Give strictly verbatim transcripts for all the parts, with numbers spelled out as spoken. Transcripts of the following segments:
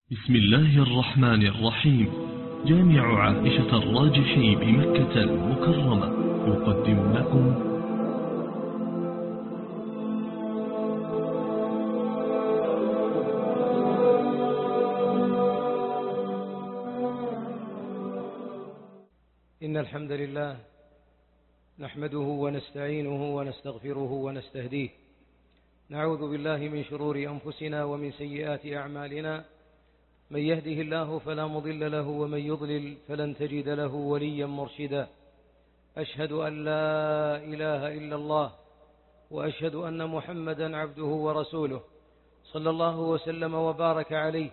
بسم الله الرحمن الرحيم. جامع عائشة الراجحي بمكة المكرمة يقدم لكم إن الحمد لله نحمده ونستعينه ونستغفره ونستهديه. نعوذ بالله من شرور أنفسنا ومن سيئات أعمالنا. من يهده الله فلا مضل له ومن يضلل فلن تجد له وليا مرشدا. أشهد أن لا إله إلا الله وأشهد أن محمدا عبده ورسوله صلى الله وسلم وبارك عليه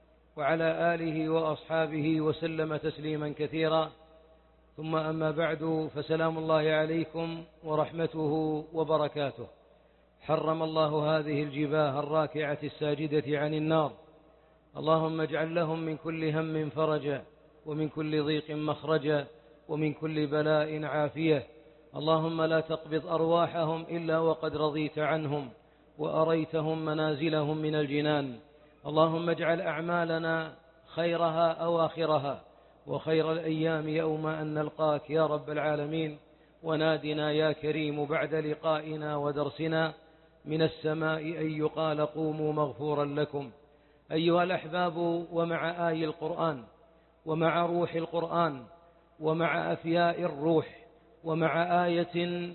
وعلى آله وأصحابه وسلم تسليما كثيرا. ثم أما بعد، فسلام الله عليكم ورحمته وبركاته. حرم الله هذه الجباه الراكعة الساجدة عن النار. اللهم اجعل لهم من كل هم فرجا ومن كل ضيق مخرجا ومن كل بلاء عافية. اللهم لا تقبض أرواحهم إلا وقد رضيت عنهم وأريتهم منازلهم من الجنان. اللهم اجعل أعمالنا خيرها أواخرها وخير الأيام يوم أن نلقاك يا رب العالمين. ونادنا يا كريم بعد لقائنا ودرسنا من السماء أن يقال قوموا مغفورا لكم. أيها الأحباب، ومع آي القرآن ومع روح القرآن ومع أفياء الروح ومع آية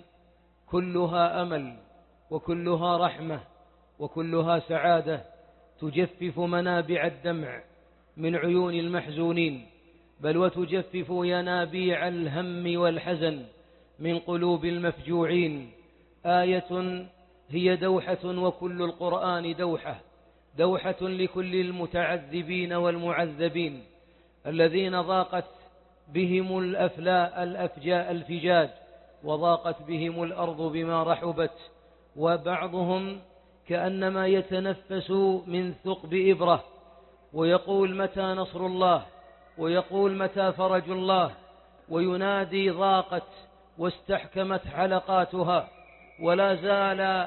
كلها أمل وكلها رحمة وكلها سعادة تجفف منابع الدمع من عيون المحزونين، بل وتجفف ينابيع الهم والحزن من قلوب المفجوعين. آية هي دوحة وكل القرآن دوحة، دوحة لكل المتعذبين والمعذبين الذين ضاقت بهم الأفلاء الأفجاء الفجاج وضاقت بهم الأرض بما رحبت، وبعضهم كأنما يتنفس من ثقب إبرة ويقول متى نصر الله ويقول متى فرج الله، وينادي ضاقت واستحكمت حلقاتها ولا زال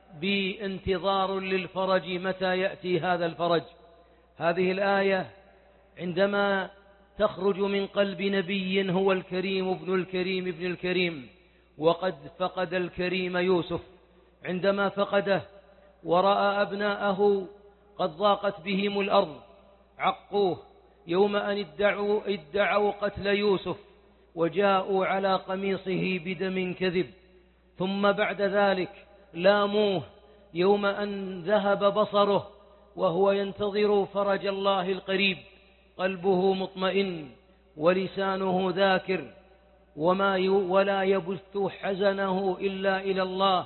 بانتظار للفرج متى يأتي هذا الفرج. هذه الآية عندما تخرج من قلب نبي هو الكريم ابن الكريم ابن الكريم، وقد فقد الكريم يوسف عندما فقده ورأى أبناءه قد ضاقت بهم الأرض، عقوه يوم أن ادعوا, ادعوا قتل يوسف وجاءوا على قميصه بدم كذب، ثم بعد ذلك لاموه يوم أن ذهب بصره وهو ينتظر فرج الله القريب، قلبه مطمئن ولسانه ذاكر وما ولا يبث حزنه إلا إلى الله.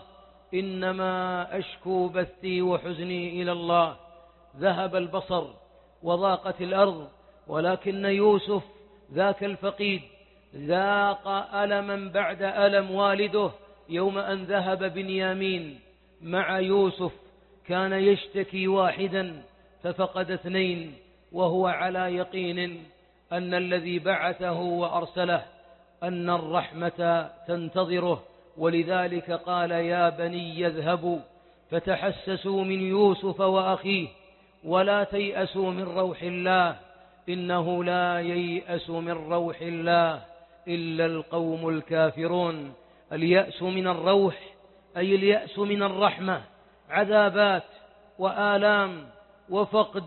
إنما أشكو بثي وحزني إلى الله. ذهب البصر وضاقت الأرض، ولكن يوسف ذاك الفقيد ذاق ألما بعد ألم والده يوم أن ذهب بنيامين مع يوسف، كان يشتكي واحدا ففقد اثنين، وهو على يقين أن الذي بعثه وأرسله أن الرحمة تنتظره. ولذلك قال يا بني يذهبوا فتحسسوا من يوسف وأخيه ولا تيأسوا من روح الله إنه لا ييأس من روح الله إلا القوم الكافرون. اليأس من الروح أي اليأس من الرحمة، عذابات وآلام وفقد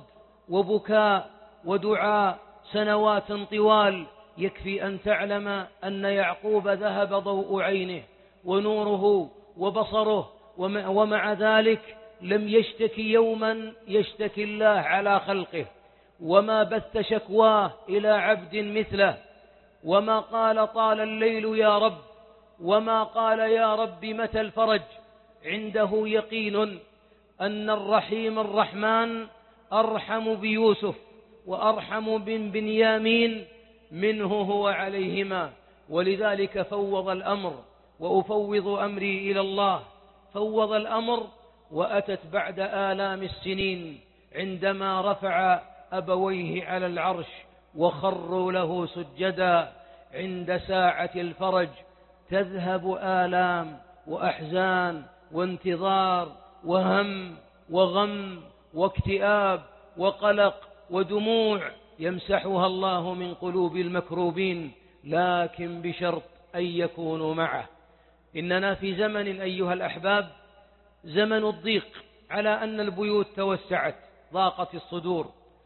وبكاء ودعاء سنوات طوال. يكفي أن تعلم أن يعقوب ذهب ضوء عينه ونوره وبصره، ومع ذلك لم يشتكي يوما يشتكي الله على خلقه، وما بث شكواه إلى عبد مثله، وما قال طال الليل يا رب، وما قال يا رب متى الفرج. عنده يقين أن الرحيم الرحمن أرحم بيوسف وأرحم بن بنيامين منه هو عليهما. ولذلك فوض الأمر، وأفوض أمري إلى الله. فوض الأمر، وأتت بعد آلام السنين عندما رفع أبويه على العرش وخروا له سجدا. عند ساعة الفرج تذهب آلام وأحزان وانتظار وهم وغم واكتئاب وقلق ودموع يمسحها الله من قلوب المكروبين، لكن بشرط أن يكونوا معه. إننا في زمن أيها الأحباب زمن الضيق، على أن البيوت توسعت ضاقت الصدور،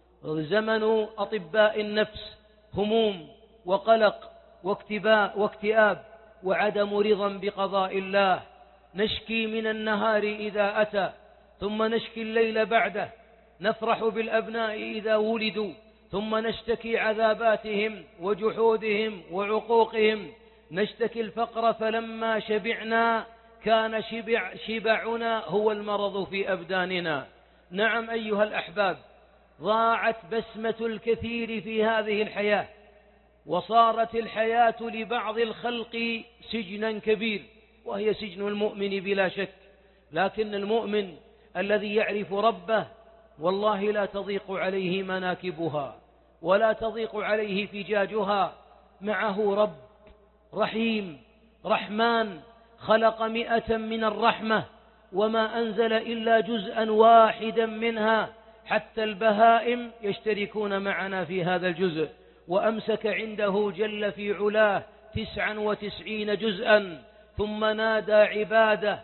زمن أطباء النفس، هموم وقلق واكتباء واكتئاب وعدم رضا بقضاء الله. نشكي من النهار إذا أتى، ثم نشكي الليل بعده، نفرح بالأبناء إذا ولدوا، ثم نشتكي عذاباتهم وجحودهم وعقوقهم، نشتكي الفقر فلما شبعنا كان شبع شبعنا هو المرض في أبداننا. نعم أيها الأحباب، ضاعت بسمة الكثير في هذه الحياة، وصارت الحياة لبعض الخلق سجنا كبير، وهي سجن المؤمن بلا شك. لكن المؤمن الذي يعرف ربه والله لا تضيق عليه مناكبها ولا تضيق عليه فجاجها، معه رب رحيم رحمن، خلق مئة من الرحمة وما أنزل إلا جزءا واحدا منها، حتى البهائم يشتركون معنا في هذا الجزء، وأمسك عنده جل في علاه تسعا وتسعين جزءا، ثم نادى عباده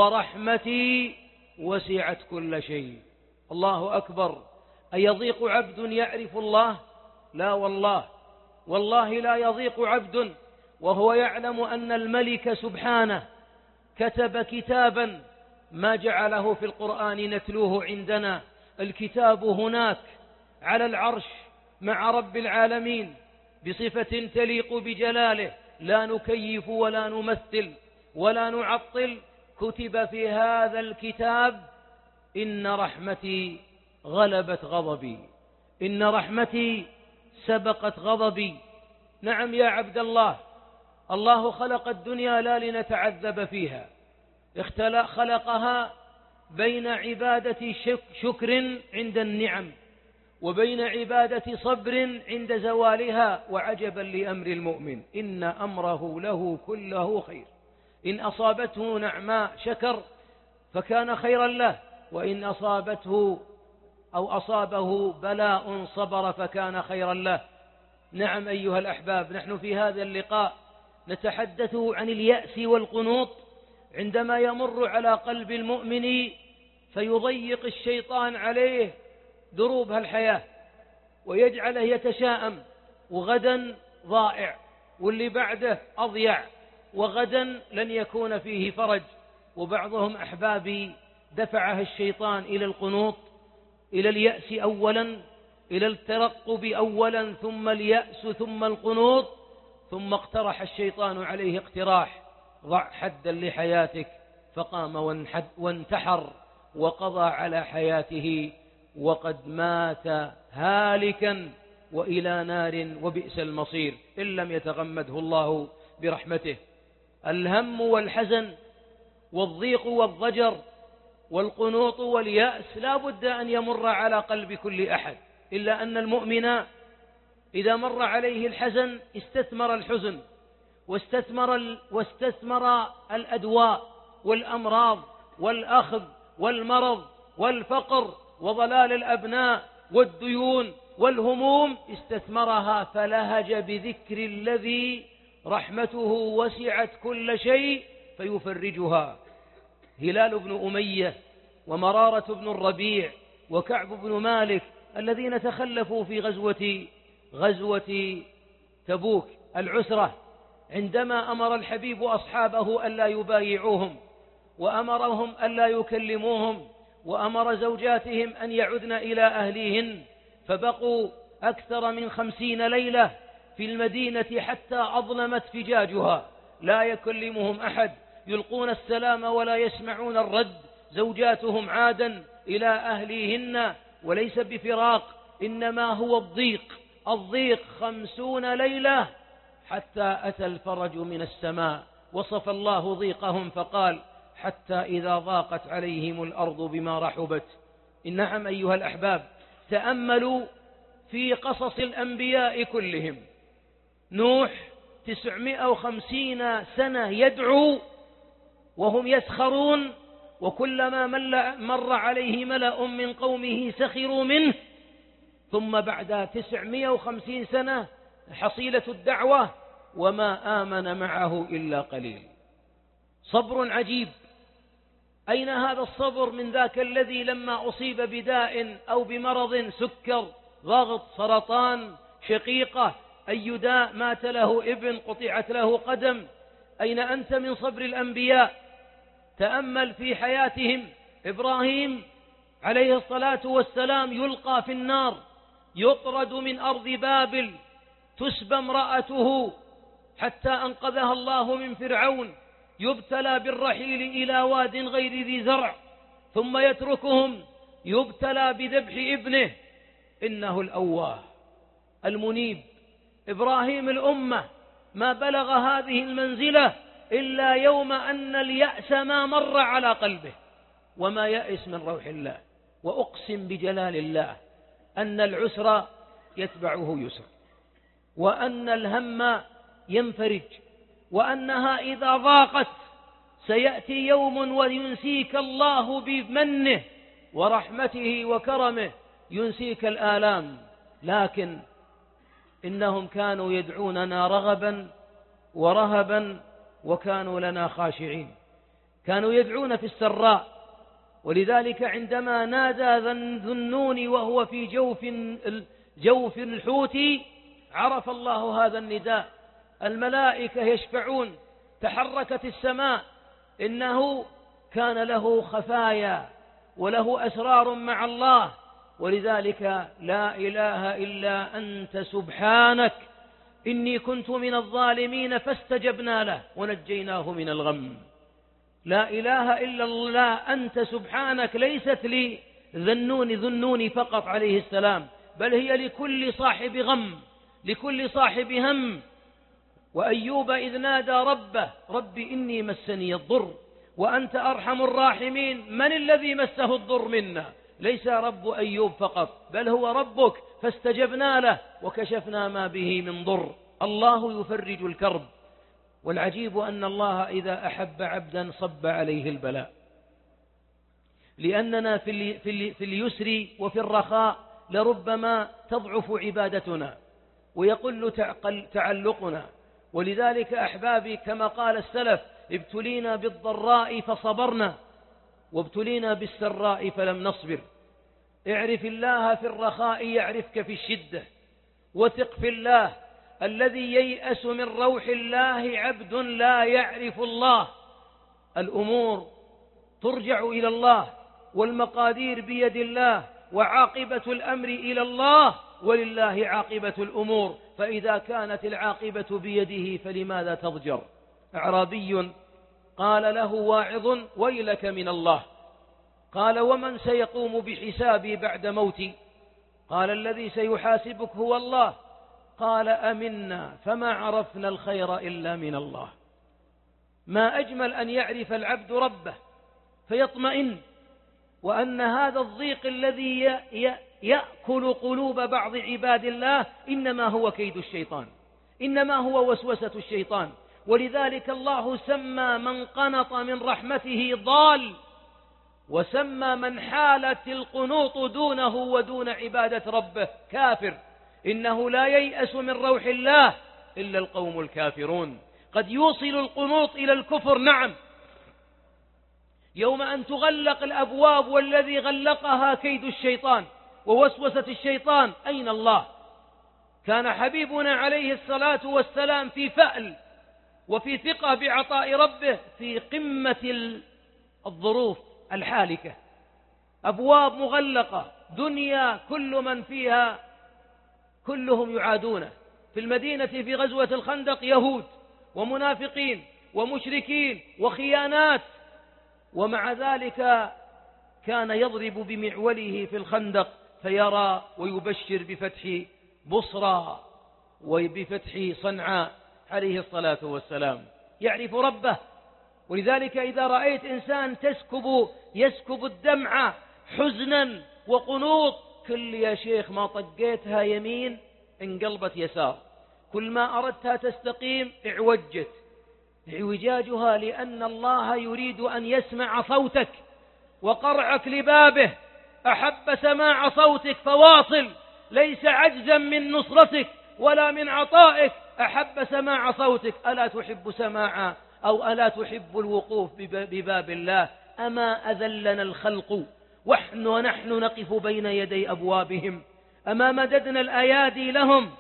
ورحمتي وسعت كل شيء. الله أكبر. أيضيق عبد يعرف الله؟ لا والله، والله لا يضيق عبد وهو يعلم أن الملك سبحانه كتب كتابا ما جعله في القرآن نتلوه عندنا. الكتاب هناك على العرش مع رب العالمين بصفة تليق بجلاله، لا نكيف ولا نمثل ولا نعطل. كتب في هذا الكتاب: إن رحمتي غلبت غضبي، إن رحمتي سبقت غضبي. نعم يا عبد الله، الله خلق الدنيا لا لنتعذب فيها، خلقها بين عبادة شكر عند النعم وبين عبادة صبر عند زوالها. وعجبا لأمر المؤمن، إن أمره له كله خير، إن أصابته نعماء شكر فكان خيرا له، وإن أصابته أو أصابه بلاء صبر فكان خيرا له. نعم أيها الأحباب، نحن في هذا اللقاء نتحدث عن اليأس والقنوط عندما يمر على قلب المؤمن فيضيق الشيطان عليه دروب الحياة ويجعله يتشاءم، وغدا ضائع، واللي بعده أضيع، وغدا لن يكون فيه فرج. وبعضهم أحبابي دفعه الشيطان إلى القنوط، إلى اليأس أولا، إلى الترقب أولا، ثم اليأس ثم القنوط، ثم اقترح الشيطان عليه اقتراح: ضع حدا لحياتك، فقام وانتحر وقضى على حياته وقد مات هالكا وإلى نار وبئس المصير إن لم يتغمده الله برحمته. الهم والحزن والضيق والضجر والقنوط واليأس لا بد أن يمر على قلب كل أحد، إلا أن المؤمن إذا مر عليه الحزن استثمر الحزن واستثمر, واستثمر الأدواء والأمراض والأخذ والمرض والفقر وضلال الأبناء والديون والهموم، استثمرها فلهج بذكر الذي رحمته وسعت كل شيء فيفرجها. هلال بن أمية ومرارة بن الربيع وكعب بن مالك الذين تخلفوا في غزوة غزوة تبوك العسرة، عندما أمر الحبيب أصحابه ألا يبايعوهم، وأمرهم ألا يكلموهم، وأمر زوجاتهم أن يعدن إلى أهليهن، فبقوا أكثر من خمسين ليلة في المدينة حتى أظلمت فجاجها، لا يكلمهم أحد، يلقون السلام ولا يسمعون الرد. زوجاتهم عادا إلى أهليهن، وليس بفراق، إنما هو الضيق الضيق خمسون ليلة حتى أتى الفرج من السماء. وصف الله ضيقهم فقال: حتى إذا ضاقت عليهم الأرض بما رحبت. نعم أيها الأحباب، تأملوا في قصص الأنبياء كلهم. نوح تسعمائة وخمسين سنة يدعو وهم يسخرون، وكلما مر عليه ملأ من قومه سخروا منه، ثم بعد تسعمائة وخمسين سنة حصيلة الدعوة وما آمن معه إلا قليل. صبر عجيب. أين هذا الصبر من ذاك الذي لما أصيب بداء أو بمرض، سكر، ضغط، سرطان، شقيقة، أي داء، مات له ابن، قطعت له قدم؟ أين أنت من صبر الأنبياء؟ تأمل في حياتهم. إبراهيم عليه الصلاة والسلام يلقى في النار، يطرد من أرض بابل، تسبى امرأته حتى أنقذها الله من فرعون، يبتلى بالرحيل إلى واد غير ذي زرع، ثم يتركهم، يبتلى بذبح ابنه. إنه الأواه المنيب. إبراهيم الأمة ما بلغ هذه المنزلة إلا يوم أن اليأس ما مر على قلبه، وما يأس من روح الله. وأقسم بجلال الله أن العسر يتبعه يسر، وأن الهم ينفرج، وأنها إذا ضاقت سيأتي يوم وينسيك الله بمنه ورحمته وكرمه، ينسيك الآلام. لكن إنهم كانوا يدعوننا رغبا ورهبا وكانوا لنا خاشعين. كانوا يدعون في السراء، ولذلك عندما نادى ذو النون وهو في جوف جوف الحوت عرف الله هذا النداء. الملائكة يشفعون، تحركت السماء. إنه كان له خفايا وله أسرار مع الله، ولذلك لا إله إلا أنت سبحانك إني كنت من الظالمين فاستجبنا له ونجيناه من الغم. لا إله إلا الله أنت سبحانك ليست لذنون ذنون فقط عليه السلام، بل هي لكل صاحب غم، لكل صاحب هم. وأيوب إذ نادى ربه رب إني مسني الضر وأنت أرحم الراحمين. من الذي مسه الضر منا؟ ليس رب أيوب فقط، بل هو ربك، فاستجبنا له وكشفنا ما به من ضر. الله يفرج الكرب. والعجيب أن الله إذا أحب عبدا صب عليه البلاء، لأننا في اليسر وفي الرخاء لربما تضعف عبادتنا ويقل تعلقنا. ولذلك أحبابي كما قال السلف: ابتلينا بالضراء فصبرنا وابتلينا بالسراء فلم نصبر. اعرف الله في الرخاء يعرفك في الشدة، وثق في الله. الذي ييأس من روح الله عبد لا يعرف الله. الأمور ترجع إلى الله، والمقادير بيد الله، وعاقبة الأمر إلى الله، ولله عاقبة الأمور. فإذا كانت العاقبة بيده فلماذا تضجر؟ أعرابي قال له واعظ: ويلك من الله. قال: ومن سيقوم بحسابي بعد موتي؟ قال: الذي سيحاسبك هو الله. قال: أمنا فما عرفنا الخير إلا من الله. ما أجمل أن يعرف العبد ربه فيطمئن، وأن هذا الضيق الذي يأكل قلوب بعض عباد الله إنما هو كيد الشيطان، إنما هو وسوسة الشيطان. ولذلك الله سمى من قنط من رحمته ضال، وسمى من حالت القنوط دونه ودون عبادة ربه كافر. إنه لا ييأس من روح الله إلا القوم الكافرون. قد يوصل القنوط إلى الكفر، نعم، يوم أن تغلق الأبواب، والذي غلقها كيد الشيطان ووسوسة الشيطان. أين الله؟ كان حبيبنا عليه الصلاة والسلام في فأل وفي ثقة بعطاء ربه، في قمة الظروف الحالكة، أبواب مغلقة، دنيا كل من فيها كلهم يعادونه. في المدينة في غزوة الخندق يهود ومنافقين ومشركين وخيانات، ومع ذلك كان يضرب بمعوله في الخندق فيرى ويبشر بفتح بصرى وبفتح صنعاء عليه الصلاة والسلام. يعرف ربه. ولذلك إذا رأيت إنسان تسكب يسكب الدمع حزنا وقنوط، كل يا شيخ ما طقيتها يمين انقلبت يسار، كل ما أردتها تستقيم اعوجت. اعوجاجها لأن الله يريد أن يسمع صوتك، وقرعك لبابه أحب سماع صوتك فواصل. ليس عجزا من نصرتك ولا من عطائك، أحب سماع صوتك. ألا تحب سماع أو ألا تحب الوقوف بباب الله؟ أما أذلنا الخلق ونحن نقف بين يدي أبوابهم؟ أما مددنا الأيادي لهم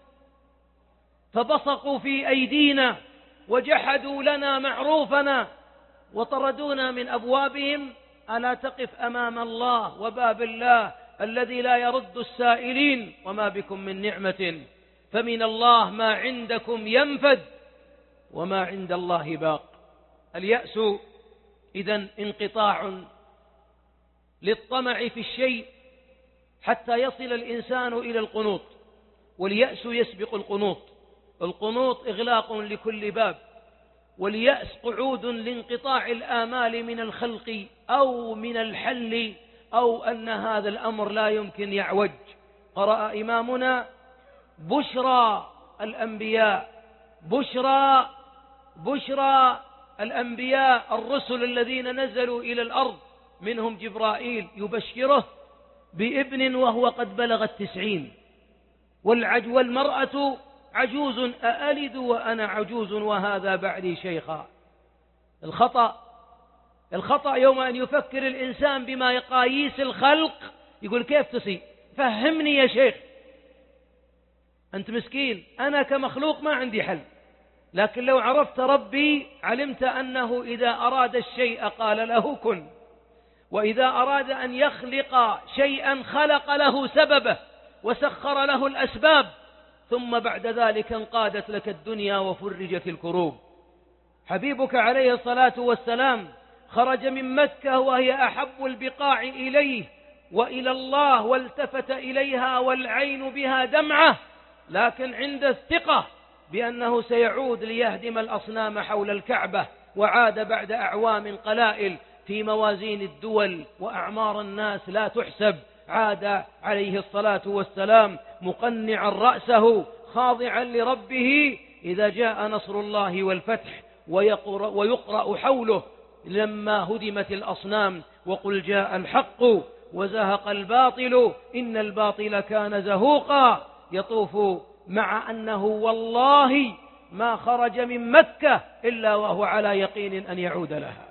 فبصقوا في أيدينا وجحدوا لنا معروفنا وطردونا من أبوابهم؟ ألا تقف أمام الله وباب الله الذي لا يرد السائلين؟ وما بكم من نعمة فمن الله، ما عندكم ينفد وما عند الله باق. اليأس إذن انقطاع للطمع في الشيء حتى يصل الإنسان إلى القنوط، واليأس يسبق القنوط. القنوط إغلاق لكل باب، واليأس قعود لانقطاع الآمال من الخلق أو من الحل، أو أن هذا الأمر لا يمكن يعوج. قرأ إمامنا: بشرى الأنبياء، بشرى بشرى الأنبياء الرسل الذين نزلوا إلى الأرض، منهم جبرائيل يبشره بابن وهو قد بلغ التسعين، والعج والمرأة عجوز أألد وأنا عجوز وهذا بعدي شيخا. الخطأ الخطأ يوم أن يفكر الإنسان بما يقاييس الخلق، يقول كيف تصي؟ فهمني يا شيخ. أنت مسكين، أنا كمخلوق ما عندي حل، لكن لو عرفت ربي علمت أنه إذا أراد الشيء قال له كن، وإذا أراد أن يخلق شيئا خلق له سببه وسخر له الأسباب، ثم بعد ذلك انقادت لك الدنيا وفرجت الكروب. حبيبك عليه الصلاة والسلام خرج من مكة وهي أحب البقاع إليه وإلى الله، والتفت إليها والعين بها دمعة، لكن عند الثقة بأنه سيعود ليهدم الأصنام حول الكعبة، وعاد بعد أعوام قلائل في موازين الدول وأعمار الناس لا تحسب. عاد عليه الصلاة والسلام مقنعا رأسه خاضعا لربه إذا جاء نصر الله والفتح، ويقرأ, ويقرأ حوله لما هدمت الأصنام: وقل جاء الحق وزهق الباطل إن الباطل كان زهوقا. يطوف مع أنه والله ما خرج من مكة إلا وهو على يقين أن يعود لها.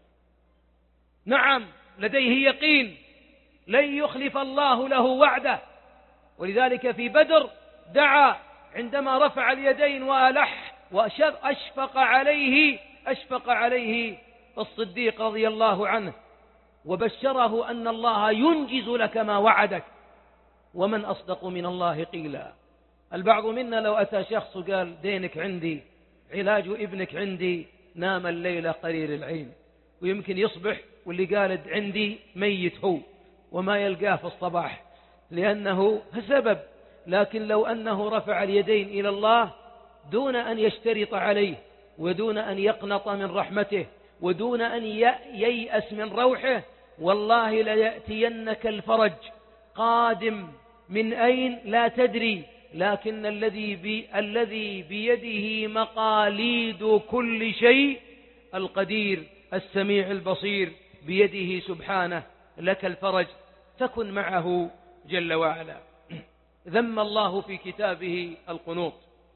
نعم، لديه يقين لن يخلف الله له وعده، ولذلك في بدر دعا عندما رفع اليدين وألح وأشفق عليه أشفق عليه الصديق رضي الله عنه، وبشره أن الله ينجز لك ما وعدك، ومن أصدق من الله قيلا. البعض منا لو أتى شخص وقال دينك عندي، علاج ابنك عندي، نام الليلة قليل العين، ويمكن يصبح واللي قال عندي ميت هو وما يلقاه في الصباح لأنه سبب. لكن لو أنه رفع اليدين إلى الله دون أن يشترط عليه، ودون أن يقنط من رحمته، ودون أن ييأس من روحه، والله ليأتينك الفرج قادم من أين لا تدري، لكن الذي بي الذي بيده مقاليد كل شيء، القدير السميع البصير، بيده سبحانه لك الفرج، تكن معه جل وعلا. ذم الله في كتابه القنوط،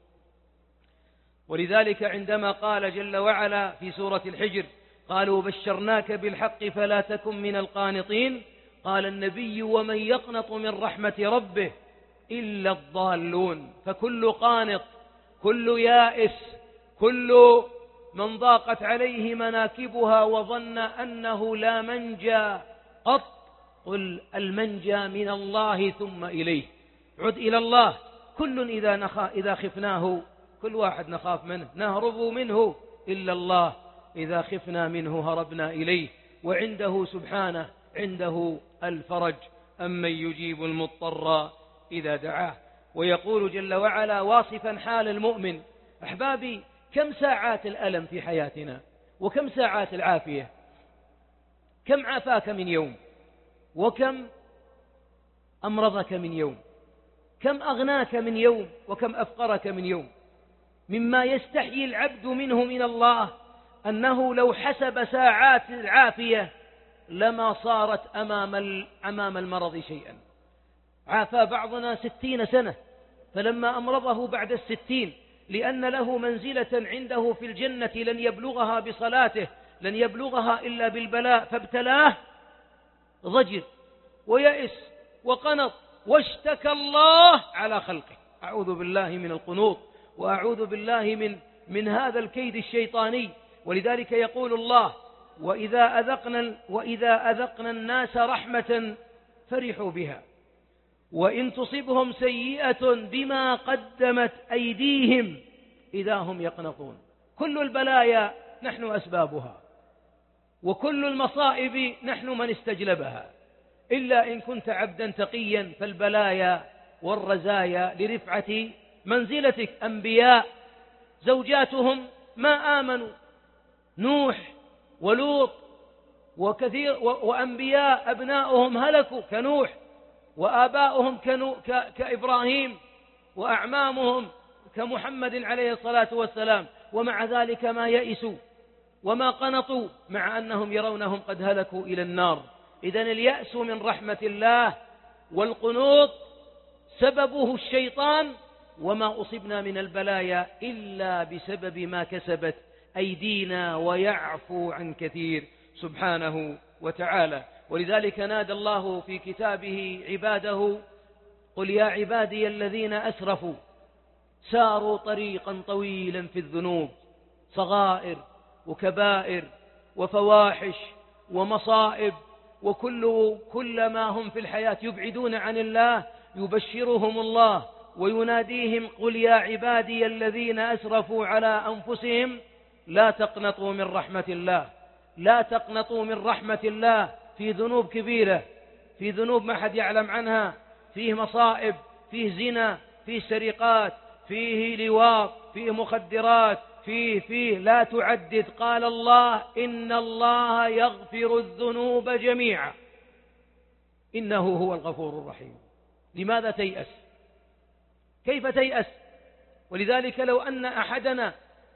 ولذلك عندما قال جل وعلا في سورة الحجر: قالوا بشرناك بالحق فلا تكن من القانطين، قال النبي: ومن يقنط من رحمة ربه إلا الضالون. فكل قانط، كل يائس، كل من ضاقت عليه مناكبها وظن أنه لا منجى قط، قل المنجى من الله ثم إليه. عد إلى الله. كل إذا, نخا إذا خفناه، كل واحد نخاف منه، نهرب منه، إلا الله إذا خفنا منه هربنا إليه، وعنده سبحانه عنده الفرج. أمن يجيب المضطر إذا دعاه. ويقول جل وعلا واصفا حال المؤمن: أحبابي، كم ساعات الألم في حياتنا، وكم ساعات العافية؟ كم عافاك من يوم، وكم أمرضك من يوم؟ كم أغناك من يوم، وكم أفقرك من يوم؟ مما يستحيي العبد منه من الله أنه لو حسب ساعات العافية لما صارت أمام أمام المرض شيئا. عافى بعضنا ستين سنة، فلما أمرضه بعد الستين لأن له منزلة عنده في الجنة لن يبلغها بصلاته، لن يبلغها إلا بالبلاء، فابتلاه، ضجر ويأس وقنط واشتكى الله على خلقه. أعوذ بالله من القنوط، وأعوذ بالله من من هذا الكيد الشيطاني. ولذلك يقول الله: وإذا أذقنا, وإذا أذقنا الناس رحمة فرحوا بها وإن تصبهم سيئة بما قدمت أيديهم إذا هم يقنطون. كل البلايا نحن أسبابها، وكل المصائب نحن من استجلبها، إلا إن كنت عبدا تقيا فالبلايا والرزايا لرفعة منزلتك. أنبياء زوجاتهم ما آمنوا، نوح ولوط وكثير، وأنبياء أبناؤهم هلكوا كنوح، وآباؤهم كإبراهيم، وأعمامهم كمحمد عليه الصلاة والسلام، ومع ذلك ما يئسوا وما قنطوا، مع أنهم يرونهم قد هلكوا إلى النار. إذن اليأس من رحمة الله، والقنوط سببه الشيطان، وما أصبنا من البلايا إلا بسبب ما كسبت أيدينا، ويعفو عن كثير سبحانه وتعالى. ولذلك نادى الله في كتابه عباده: قل يا عبادي الذين أسرفوا ساروا طريقا طويلا في الذنوب، صغائر وكبائر وفواحش ومصائب، وكل كل ما هم في الحياة يبعدون عن الله، يبشرهم الله ويناديهم: قل يا عبادي الذين أسرفوا على أنفسهم لا تقنطوا من رحمة الله، لا تقنطوا من رحمة الله. في ذنوب كبيرة، في ذنوب ما حد يعلم عنها، فيه مصائب، فيه زنا، فيه سرقات، فيه لواط، فيه مخدرات، فيه فيه لا تعدد. قال الله: إن الله يغفر الذنوب جميعا إنه هو الغفور الرحيم. لماذا تيأس؟ كيف تيأس؟ ولذلك لو أن أحدنا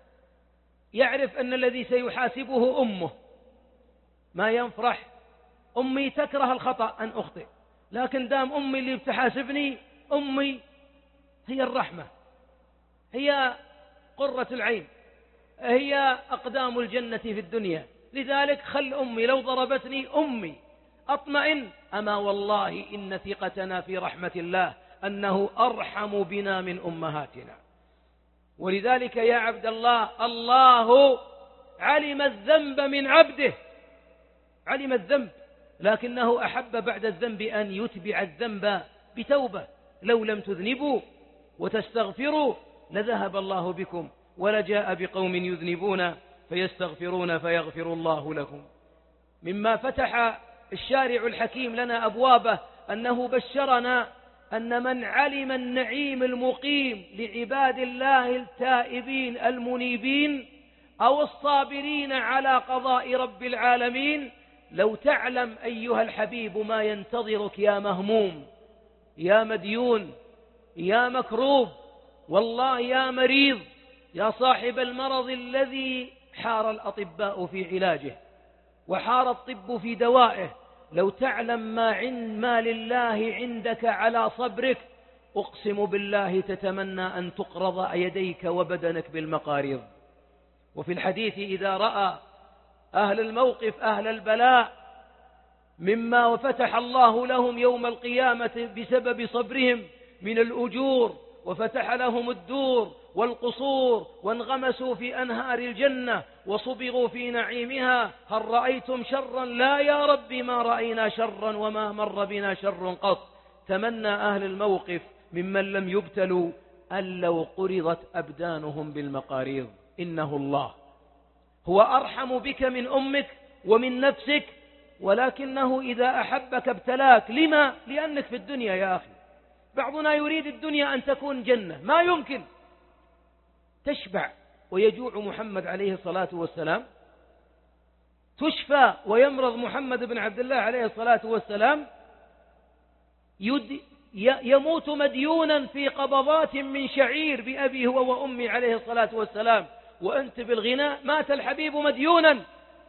يعرف أن الذي سيحاسبه أمه، ما ينفرح. أمي تكره الخطأ أن أخطئ، لكن دام أمي اللي بتحاسبني، أمي هي الرحمة، هي قرة العين، هي أقدام الجنة في الدنيا، لذلك خل أمي لو ضربتني أمي أطمئن. أما والله إن ثقتنا في رحمة الله أنه أرحم بنا من أمهاتنا. ولذلك يا عبد الله، الله علم الذنب من عبده، علم الذنب، لكنه أحب بعد الذنب أن يتبع الذنب بتوبة. لو لم تذنبوا وتستغفروا لذهب الله بكم ولجاء بقوم يذنبون فيستغفرون فيغفر الله لهم. مما فتح الشارع الحكيم لنا أبوابه أنه بشرنا أن من علم النعيم المقيم لعباد الله التائبين المنيبين أو الصابرين على قضاء رب العالمين، لو تعلم أيها الحبيب ما ينتظرك يا مهموم، يا مديون، يا مكروب، والله يا مريض، يا صاحب المرض الذي حار الأطباء في علاجه وحار الطب في دوائه، لو تعلم ما, عند ما لله عندك على صبرك، أقسم بالله تتمنى أن تقرض يديك وبدنك بالمقاريض. وفي الحديث: إذا رأى أهل الموقف أهل البلاء مما وفتح الله لهم يوم القيامة بسبب صبرهم من الأجور، وفتح لهم الدور والقصور، وانغمسوا في أنهار الجنة وصبغوا في نعيمها: هل رأيتم شرا؟ لا يا رب ما رأينا شرا وما مر بنا شر قط. تمنى أهل الموقف ممن لم يبتلوا أن لو قرضت أبدانهم بالمقاريض. إنه الله هو أرحم بك من أمك ومن نفسك، ولكنه إذا أحبك ابتلاك. لما؟ لأنك في الدنيا يا أخي. بعضنا يريد الدنيا أن تكون جنة، ما يمكن. تشبع ويجوع محمد عليه الصلاة والسلام، تشفى ويمرض محمد بن عبد الله عليه الصلاة والسلام، يموت مديونا في قبضات من شعير بأبي هو وأمي عليه الصلاة والسلام، وأنت بالغناء. مات الحبيب مديونا،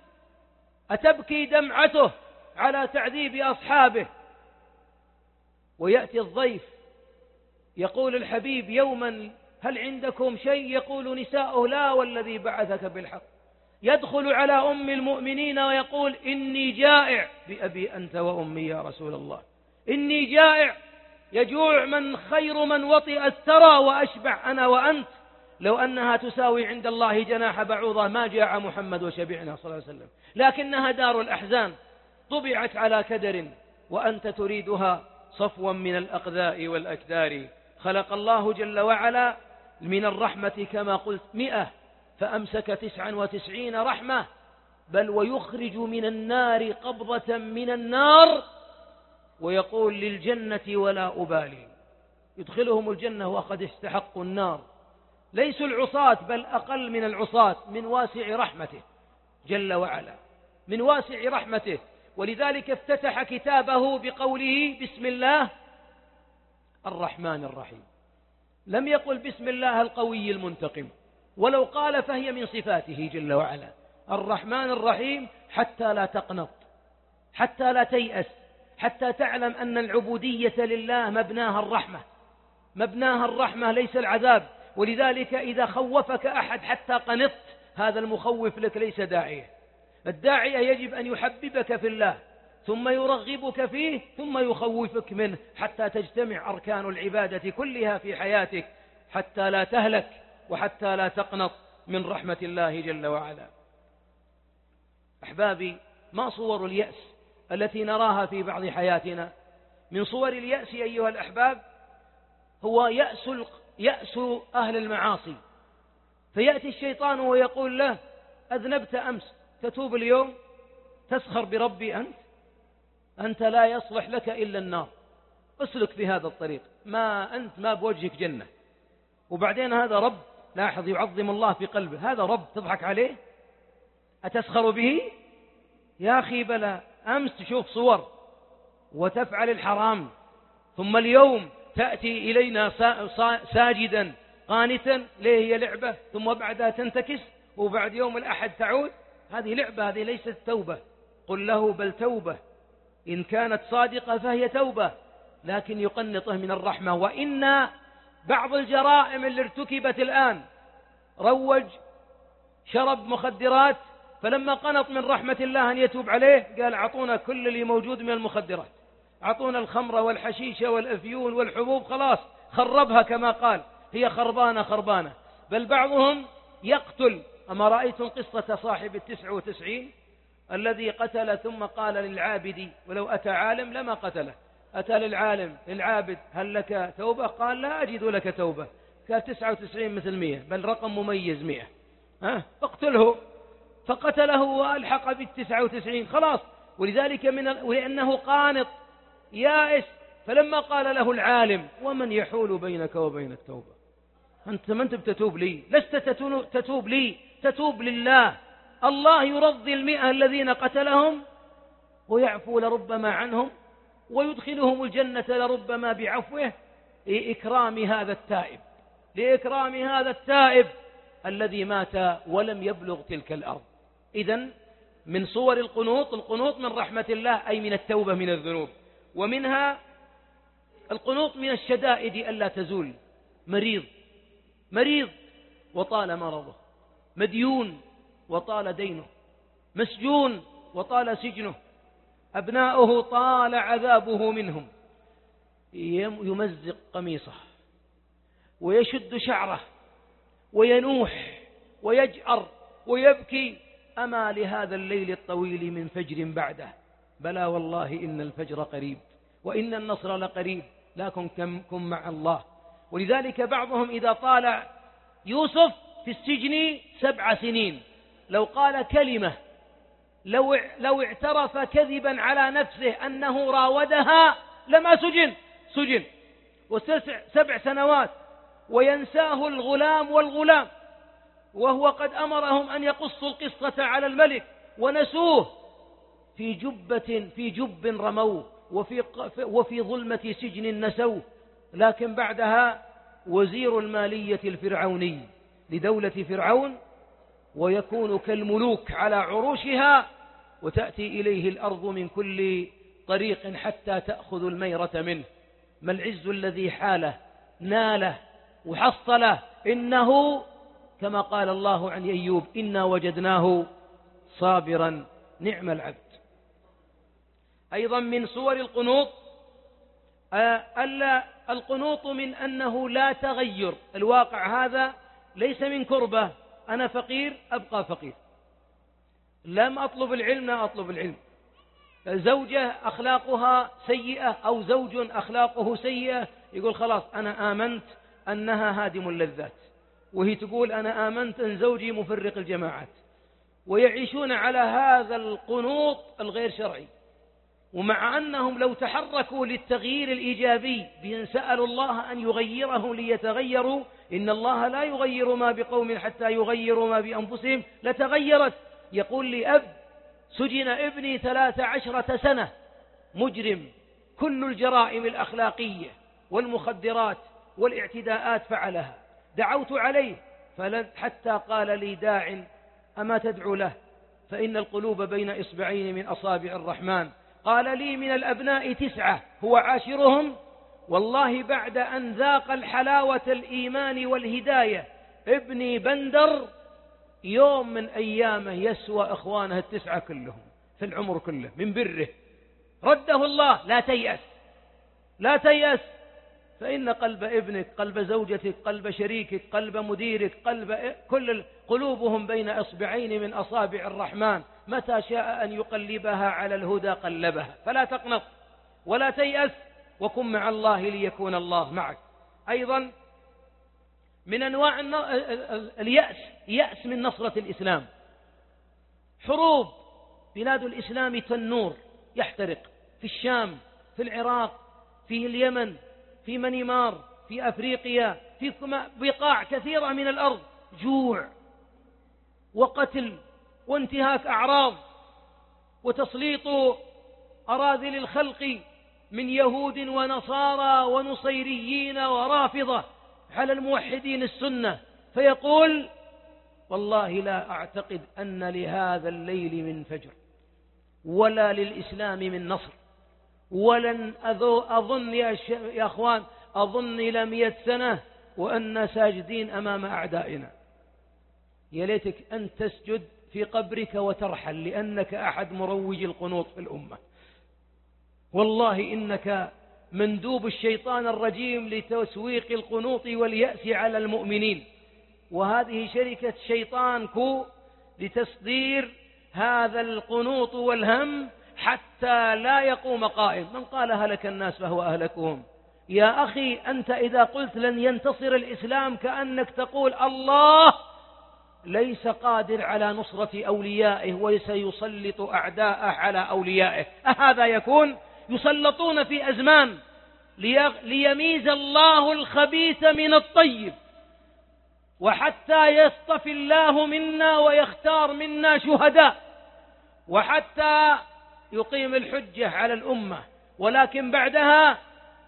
أتبكي دمعته على تعذيب أصحابه؟ ويأتي الضيف يقول الحبيب يوما هل عندكم شيء؟ يقول نساؤه لا والذي بعثك بالحق. يدخل على أم المؤمنين ويقول إني جائع، بأبي أنت وأمي يا رسول الله، إني جائع، يجوع من خير من وطئ الثرى وأشبع أنا وأنت، لو أنها تساوي عند الله جناح بعوضة ما جاع محمد وشبعنا صلى الله عليه وسلم، لكنها دار الأحزان طبعت على كدر وأنت تريدها صفوا من الأقذاء والأكدار. خلق الله جل وعلا من الرحمة كما قلت مئة فأمسك تسعا وتسعين رحمة، بل ويخرج من النار قبضة من النار ويقول للجنة ولا أبالي، يدخلهم الجنة وقد استحقوا النار، ليسوا العصاة بل أقل من العصاة، من واسع رحمته جل وعلا، من واسع رحمته. ولذلك افتتح كتابه بقوله بسم الله الرحمن الرحيم، لم يقل بسم الله القوي المنتقم، ولو قال فهي من صفاته جل وعلا الرحمن الرحيم، حتى لا تقنط، حتى لا تيأس، حتى تعلم أن العبودية لله مبناها الرحمة، مبناها الرحمة ليس العذاب. ولذلك إذا خوفك أحد حتى قنطت هذا المخوف لك ليس داعية، الداعية يجب أن يحببك في الله ثم يرغبك فيه ثم يخوفك منه، حتى تجتمع أركان العبادة كلها في حياتك، حتى لا تهلك وحتى لا تقنط من رحمة الله جل وعلا. أحبابي، ما صور اليأس التي نراها في بعض حياتنا؟ من صور اليأس أيها الأحباب هو يأس, يأس أهل المعاصي، فيأتي الشيطان ويقول له أذنبت أمس تتوب اليوم، تسخر بربي أنت أنت لا يصلح لك إلا النار، اسلك في هذا الطريق، ما أنت ما بوجهك جنة. وبعدين هذا رب، لاحظ يعظم الله في قلبه، هذا رب تضحك عليه؟ أتسخر به؟ يا أخي بلى، أمس تشوف صور وتفعل الحرام، ثم اليوم تأتي إلينا ساجدا قانتا، ليه هي لعبة، ثم بعدها تنتكس، وبعد يوم الأحد تعود، هذه لعبة، هذه ليست توبة. قل له بل توبة إن كانت صادقة فهي توبة، لكن يقنطه من الرحمة. وإن بعض الجرائم اللي ارتكبت الآن، روج، شرب مخدرات، فلما قنط من رحمة الله أن يتوب عليه قال أعطونا كل اللي موجود من المخدرات، أعطونا الخمر والحشيشة والأفيون والحبوب، خلاص خربها كما قال، هي خربانة خربانة. بل بعضهم يقتل. أما رأيتم قصة صاحب التسع وتسعين الذي قتل ثم قال للعابد ولو أتى عالم لما قتله، أتى للعالم للعابد هل لك توبة؟ قال لا أجد لك توبة. قال تسعة وتسعين مثل مئة، بل رقم مميز مئة، ها اقتله، فقتله وألحق بالتسعة وتسعين، خلاص. ولذلك من ال... ولأنه قانط يائس، فلما قال له العالم ومن يحول بينك وبين التوبة، أنت من تتوب لي، لست تتوب لي، تتوب لله. الله يرضي المئة الذين قتلهم ويعفو لربما عنهم ويدخلهم الجنة لربما بعفوه، لإكرام هذا التائب، لإكرام هذا التائب الذي مات ولم يبلغ تلك الأرض. إذن من صور القنوط، القنوط من رحمة الله أي من التوبة من الذنوب. ومنها القنوط من الشدائد ألا تزول، مريض مريض وطال مرضه، مديون وطال دينه، مسجون وطال سجنه، أبناؤه طال عذابه منهم، يمزق قميصه ويشد شعره وينوح ويجأر ويبكي، أما لهذا الليل الطويل من فجر بعده، بلى والله إن الفجر قريب وإن النصر لقريب، لكن كن مع الله. ولذلك بعضهم إذا طال يوسف في السجن سبع سنين، لو قال كلمة، لو لو اعترف كذبا على نفسه أنه راودها لما سجن سجن وسبع سبع سنوات، وينساه الغلام والغلام، وهو قد أمرهم أن يقصوا القصة على الملك ونسوه في جبة في جب رموه، وفي وفي ظلمة سجن نسوه. لكن بعدها وزير المالية الفرعوني لدولة فرعون، ويكون كالملوك على عروشها، وتأتي إليه الأرض من كل طريق حتى تأخذ الميرة منه. ما العز الذي حاله ناله وحصله، إنه كما قال الله عن أيوب إنا وجدناه صابرا نعم العبد. أيضا من صور القنوط ألا القنوط من أنه لا تغير، الواقع هذا ليس من كربة أنا فقير أبقى فقير، لم أطلب العلم لا أطلب العلم، زوجة أخلاقها سيئة أو زوج أخلاقه سيئة يقول خلاص أنا آمنت أنها هادم اللذات، وهي تقول أنا آمنت أن زوجي مفرق الجماعات، ويعيشون على هذا القنوط الغير شرعي. ومع أنهم لو تحركوا للتغيير الإيجابي بأن سألوا الله أن يغيره ليتغيروا، إن الله لا يغير ما بقوم حتى يغيروا ما بأنفسهم لتغيرت. يقول لي أب سجن ابني ثلاث عشرة سنة مجرم، كل الجرائم الأخلاقية والمخدرات والاعتداءات فعلها، دعوت عليه حتى قال لي داع أما تدعو له فإن القلوب بين إصبعين من أصابع الرحمن. قال لي من الأبناء تسعة هو عاشرهم، والله بعد أن ذاق الحلاوة الإيمان والهداية ابني بندر يوم من أيامه يسوى إخوانه التسعة كلهم في العمر كله من بره. رده الله. لا تيأس لا تيأس، فإن قلب ابنك قلب زوجتك قلب شريكك قلب مديرك قلب كل قلوبهم بين إصبعين من أصابع الرحمن، متى شاء أن يقلبها على الهدى قلبها. فلا تقنط ولا تيأس وكن مع الله ليكون الله معك. أيضا من أنواع اليأس يأس من نصرة الإسلام. حروب بلاد الإسلام تنور يحترق في الشام في العراق في اليمن في منيمار في أفريقيا في بقاع كثيرة من الأرض، جوع وقتل وانتهاك أعراض وتسليط أراذل الخلق من يهود ونصارى ونصيريين ورافضة على الموحدين السنة. فيقول والله لا أعتقد أن لهذا الليل من فجر ولا للإسلام من نصر، ولن أظن يا, يا أخوان أظن إلى مئة سنة وأن ساجدين أمام أعدائنا. يا ليتك أن تسجد في قبرك وترحل لأنك أحد مروج القنوط في الأمة. والله إنك مندوب الشيطان الرجيم لتسويق القنوط واليأس على المؤمنين، وهذه شركة شيطان كو لتصدير هذا القنوط والهم حتى لا يقوم قائم. من قال هلك الناس فهو أهلكهم. يا أخي أنت إذا قلت لن ينتصر الإسلام كأنك تقول الله ليس قادر على نصرة أوليائه وسيسلط أعداءه على أوليائه. أهذا يكون؟ يسلطون في أزمان ليميز الله الخبيث من الطيب، وحتى يصطفي الله منا ويختار منا شهداء، وحتى يقيم الحجة على الأمة. ولكن بعدها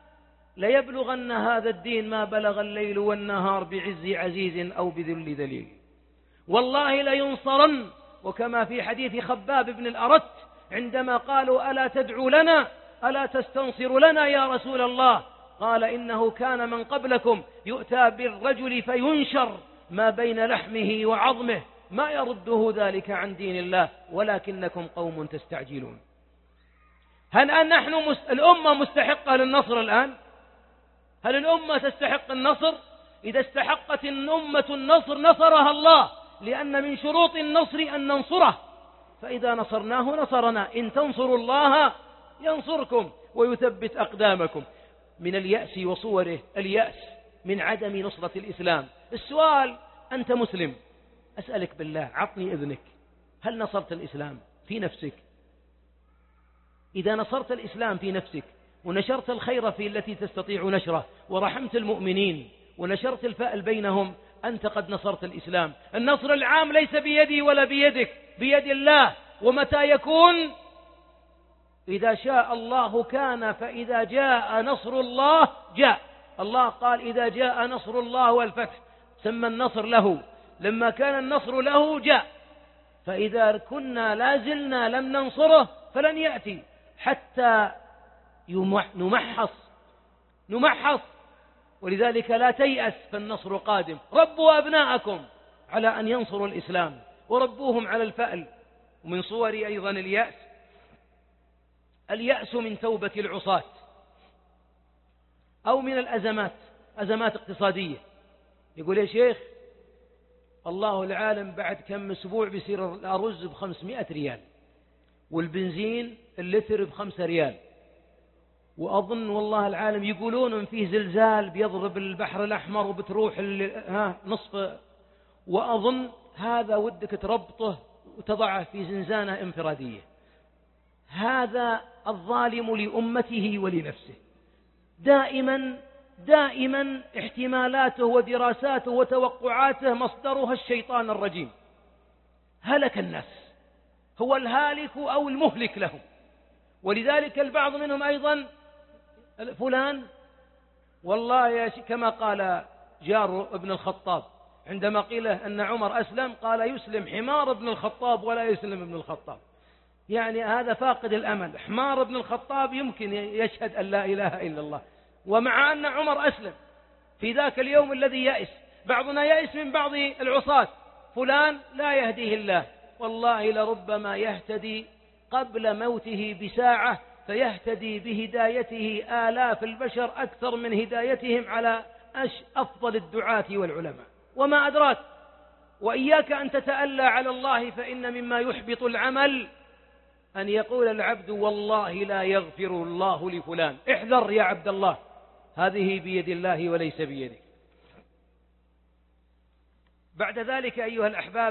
ليبلغن هذا الدين ما بلغ الليل والنهار بعز عزيز أو بذل ذليل. والله لينصرن. وكما في حديث خباب بن الأرت عندما قالوا ألا تدعو لنا ألا تستنصر لنا يا رسول الله، قال إنه كان من قبلكم يؤتى بالرجل فينشر ما بين لحمه وعظمه ما يرده ذلك عن دين الله ولكنكم قوم تستعجلون. هل نحن مست... الأمة مستحقة للنصر الآن؟ هل الأمة تستحق النصر؟ إذا استحقت الأمة النصر نصرها الله، لأن من شروط النصر أن ننصره، فإذا نصرناه نصرنا. إن تنصروا الله ينصركم ويثبت أقدامكم. من اليأس وصوره اليأس من عدم نصرة الإسلام. السؤال أنت مسلم، أسألك بالله عطني إذنك، هل نصرت الإسلام في نفسك؟ إذا نصرت الإسلام في نفسك ونشرت الخير في التي تستطيع نشره ورحمت المؤمنين ونشرت الفأل بينهم أنت قد نصرت الإسلام. النصر العام ليس بيدي ولا بيدك، بيد الله. ومتى يكون؟ إذا شاء الله كان، فإذا جاء نصر الله جاء. الله قال إذا جاء نصر الله والفتح، سمى النصر له. لما كان النصر له جاء. فإذا كنا لازلنا لم ننصره فلن يأتي حتى نمحص نمحص. ولذلك لا تيأس فالنصر قادم. ربوا أبناءكم على أن ينصروا الإسلام وربوهم على الفأل. ومن صور أيضا اليأس اليأس من توبة العصاة أو من الأزمات، أزمات اقتصادية. يقول يا شيخ الله العالم بعد كم أسبوع بيصير الأرز بخمسمائة ريال والبنزين اللتر بخمسة ريال، وأظن والله العالم يقولون إن فيه زلزال بيضرب البحر الأحمر وبتروح ها نصف، وأظن هذا ودك تربطه وتضعه في زنزانة انفرادية. هذا الظالم لأمته ولنفسه، دائما دائما احتمالاته ودراساته وتوقعاته مصدرها الشيطان الرجيم. هلك الناس، هو الهالك أو المهلك لهم. ولذلك البعض منهم أيضا فلان والله يا كما قال جار ابن الخطاب عندما قيل أن عمر أسلم قال يسلم حمار ابن الخطاب ولا يسلم ابن الخطاب. يعني هذا فاقد الأمل. حمار ابن الخطاب يمكن يشهد أن لا إله إلا الله، ومع أن عمر أسلم في ذاك اليوم الذي يأس. بعضنا يأس من بعض العصاة، فلان لا يهديه الله، والله لربما يهتدي قبل موته بساعة فيهتدي بهدايته آلاف البشر أكثر من هدايتهم على أفضل الدعاة والعلماء. وما أدراك. وإياك أن تتألى على الله، فإن مما يحبط العمل أن يقول العبد والله لا يغفر الله لفلان. احذر يا عبد الله، هذه بيد الله وليس بيدك. بعد ذلك أيها الأحباب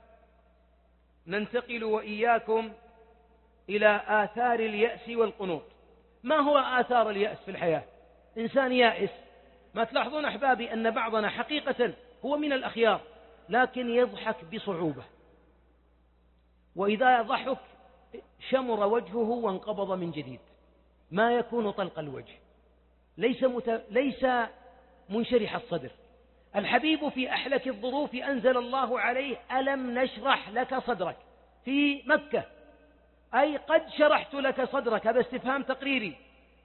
ننتقل وإياكم إلى آثار اليأس والقنوط. ما هو آثار اليأس في الحياة؟ إنسان يائس، ما تلاحظون أحبابي أن بعضنا حقيقة هو من الأخيار لكن يضحك بصعوبة، وإذا ضحك شمر وجهه وانقبض من جديد، ما يكون طلق الوجه، ليس, مت... ليس منشرح الصدر. الحبيب في أحلك الظروف أنزل الله عليه ألم نشرح لك صدرك في مكة، أي قد شرحت لك صدرك. هذا استفهام تقريري.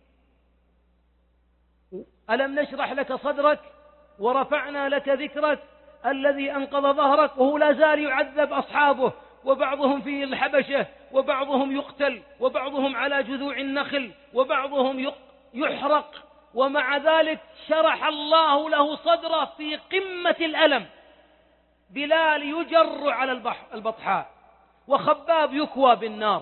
ألم نشرح لك صدرك ورفعنا لك ذكرك الذي أنقض ظهرك. وهو لا زال يعذب أصحابه، وبعضهم في الحبشة وبعضهم يقتل وبعضهم على جذوع النخل وبعضهم يحرق، ومع ذلك شرح الله له صدره في قمة الألم. بلال يجر على البطحاء، وخباب يكوى بالنار،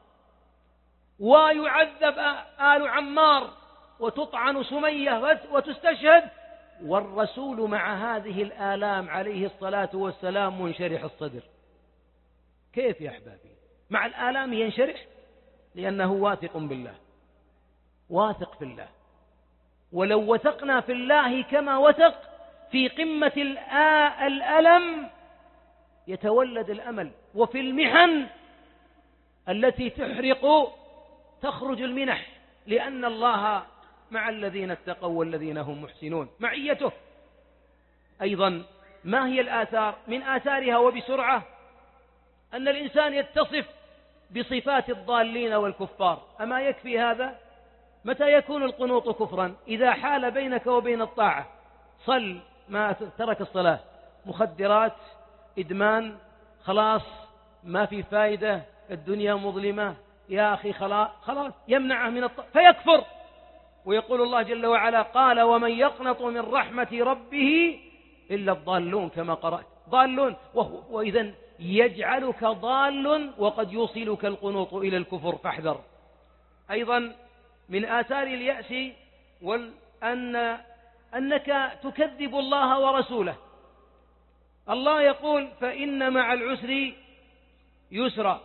ويعذب آل عمار، وتطعن سمية وتستشهد، والرسول مع هذه الآلام عليه الصلاة والسلام منشرح الصدر. كيف يا أحبابي؟ مع الآلام ينشرح لأنه واثق بالله، واثق في الله. ولو وثقنا في الله كما وثق في قمة الألم يتولد الأمل. وفي المحن التي تحرق تخرج المنح، لأن الله مع الذين اتقوا والذين هم محسنون، معيته. أيضا ما هي الآثار؟ من آثارها وبسرعة أن الإنسان يتصف بصفات الضالين والكفار. أما يكفي هذا؟ متى يكون القنوط كفرا؟ إذا حال بينك وبين الطاعة. صل ما ترك الصلاة، مخدرات، إدمان، خلاص ما في فائدة، الدنيا مظلمة، يا أخي خلاص خلاص يمنعه من الطاعة فيكفر. ويقول الله جل وعلا قال ومن يقنط من رحمة ربه إلا الضالون، كما قرأت ضالون. وإذن يجعلك ضال وقد يوصلك القنوط إلى الكفر، فاحذر. أيضا من آثار اليأس أن أنك تكذب الله ورسوله. الله يقول فإن مع العسر يسرا،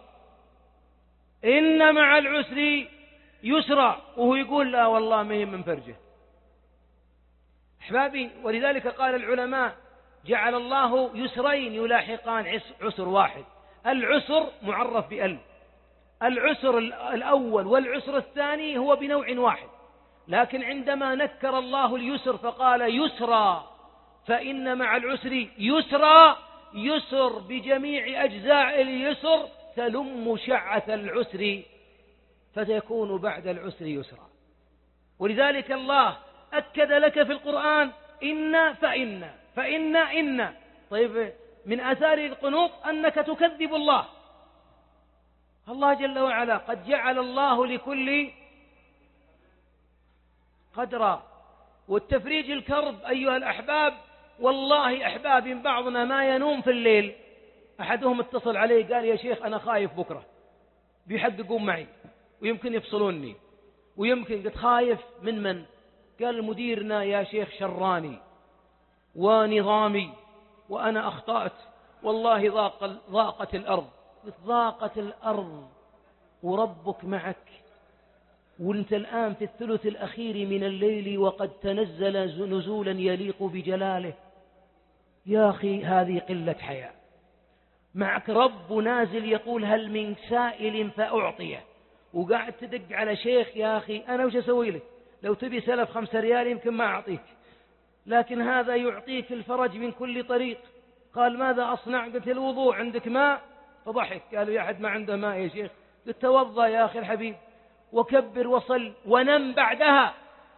إن مع العسر يسرا، وهو يقول لا والله ما هي من فرجه. أحبابي، ولذلك قال العلماء جعل الله يسرين يلاحقان عسر واحد. العسر معرف بأل، العسر الأول والعسر الثاني هو بنوع واحد، لكن عندما نكر الله اليسر فقال يسرا، فإن مع العسر يسرا، يسر بجميع أجزاء اليسر تلم شعث العسر، فسيكون بعد العسر يسرا. ولذلك الله أكد لك في القرآن إن فإن فإن إن. طيب من آثار القنوط أنك تكذب الله. الله جل وعلا قد جعل الله لكل قدرا. والتفريج الكرب أيها الأحباب، والله أحباب بعضنا ما ينوم في الليل. أحدهم اتصل علي قال يا شيخ أنا خايف بكرة بيحققون معي ويمكن يفصلوني ويمكن. قد خايف من من؟ قال مديرنا يا شيخ شراني ونظامي وأنا أخطأت والله ضاق ضاقت الأرض. ضاقت الأرض وربك معك، وانت الآن في الثلث الأخير من الليل وقد تنزل نزولا يليق بجلاله. يا أخي هذه قلة حياء. معك رب نازل يقول هل من سائل فأعطيه، وقاعد تدق على شيخ. يا أخي أنا وش أسوي لك؟ لو تبي سلف خمسة ريال يمكن ما أعطيك، لكن هذا يعطيك الفرج من كل طريق. قال ماذا أصنع؟ قلت الوضوء، عندك ماء؟ فضحك. قالوا يا أحد ما عنده ماء يا شيخ؟ قلت توضأ يا أخي الحبيب وكبر وصل ونم بعدها.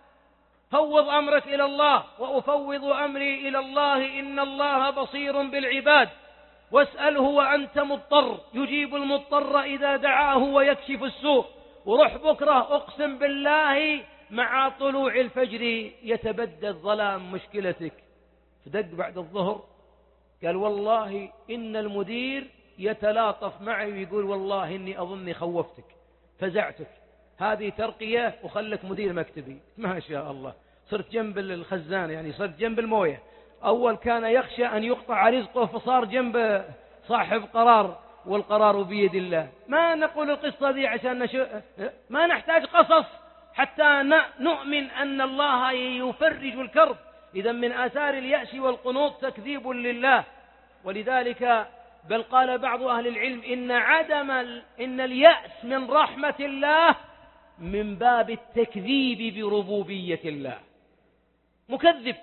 فوض أمرك إلى الله، وأفوض أمري إلى الله إن الله بصير بالعباد. واسأله وأنت مضطر، يجيب المضطر إذا دعاه ويكشف السوء. وروح بكرة أقسم بالله مع طلوع الفجر يتبدى الظلام مشكلتك. فدق بعد الظهر قال والله إن المدير يتلاطف معي ويقول والله إني أظني خوفتك فزعتك، هذه ترقية وخلك مدير مكتبي. ما شاء الله صرت جنب الخزان، يعني صرت جنب الموية. أول كان يخشى أن يقطع رزقه فصار جنب صاحب قرار، والقرار بيد الله. ما نقول القصة دي عشان نشو... ما نحتاج قصص حتى نؤمن أن الله يفرج الكرب. إذا من آثار اليأس والقنوط تكذيب لله. ولذلك بل قال بعض أهل العلم إن عدم ال... إن اليأس من رحمة الله من باب التكذيب بربوبية الله. مكذب،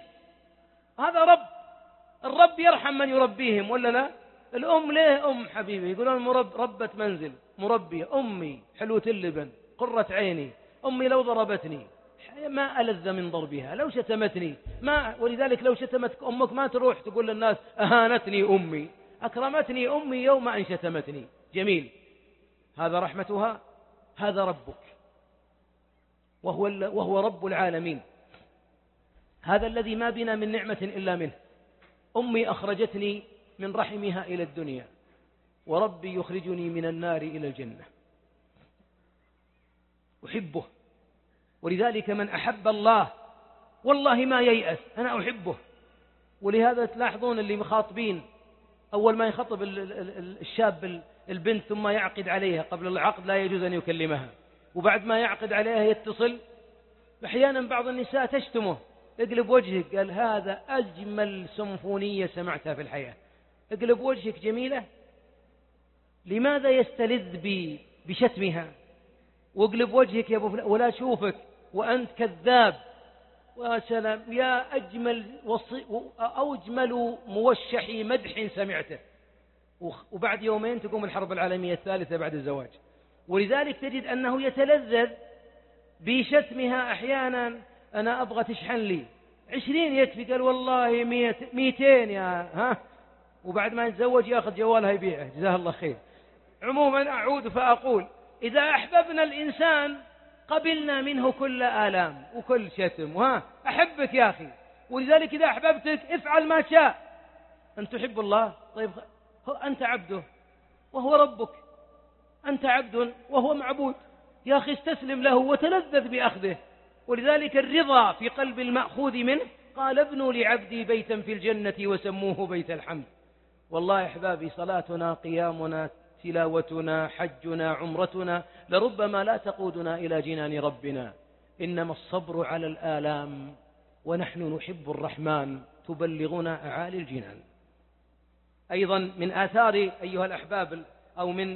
هذا رب، الرب يرحم من يربيهم ولا لا؟ الأم ليه أم حبيبي؟ يقولون مرب ربة منزل، مربية. أمي حلوة اللبن، قرة عيني. أمي لو ضربتني ما ألذ من ضربها، لو شتمتني ما. ولذلك لو شتمتك أمك ما تروح تقول للناس أهانتني أمي، أكرمتني أمي يوم أن شتمتني. جميل، هذا رحمتها. هذا ربك وهو, وهو رب العالمين. هذا الذي ما بنا من نعمة إلا منه. أمي أخرجتني من رحمها إلى الدنيا، وربي يخرجني من النار إلى الجنة. أحبه. ولذلك من أحب الله والله ما ييأس. أنا أحبه. ولهذا تلاحظون اللي مخاطبين أول ما يخطب الشاب البنت ثم يعقد عليها، قبل العقد لا يجوز أن يكلمها، وبعد ما يعقد عليها يتصل. أحيانا بعض النساء تشتمه، اقلب وجهك، قال هذا أجمل سمفونية سمعتها في الحياة. اقلب وجهك جميلة. لماذا يستلذ بشتمها؟ واقلب وجهك يا أبو فلان ولا شوفك وأنت كذاب. وسلام يا أجمل وصي أو أجمل موشح مدح سمعته. وبعد يومين تقوم الحرب العالمية الثالثة بعد الزواج. ولذلك تجد أنه يتلذذ بشتمها. أحيانا أنا أبغى تشحن لي عشرين يكفي، قال والله ميتين يا ها. وبعد ما يتزوج يأخذ جوالها يبيعه، جزاه الله خير. عموما أعود فأقول إذا أحببنا الإنسان قبلنا منه كل آلام وكل شتم. وها أحبك يا أخي، ولذلك إذا أحببتك افعل ما شاء. أن تحب الله، طيب أنت عبده وهو ربك، أنت عبد وهو معبود. يا أخي استسلم له وتلذذ بأخذه. ولذلك الرضا في قلب المأخوذ منه. قال ابنوا لعبدي بيتا في الجنة وسموه بيت الحمد. والله يا أحبابي صلاتنا، قيامنا، تلاوتنا، حجنا، عمرتنا لربما لا تقودنا إلى جنان ربنا. إنما الصبر على الآلام، ونحن نحب الرحمن تبلغنا أعالي الجنان. أيضا من آثار أيها الأحباب أو من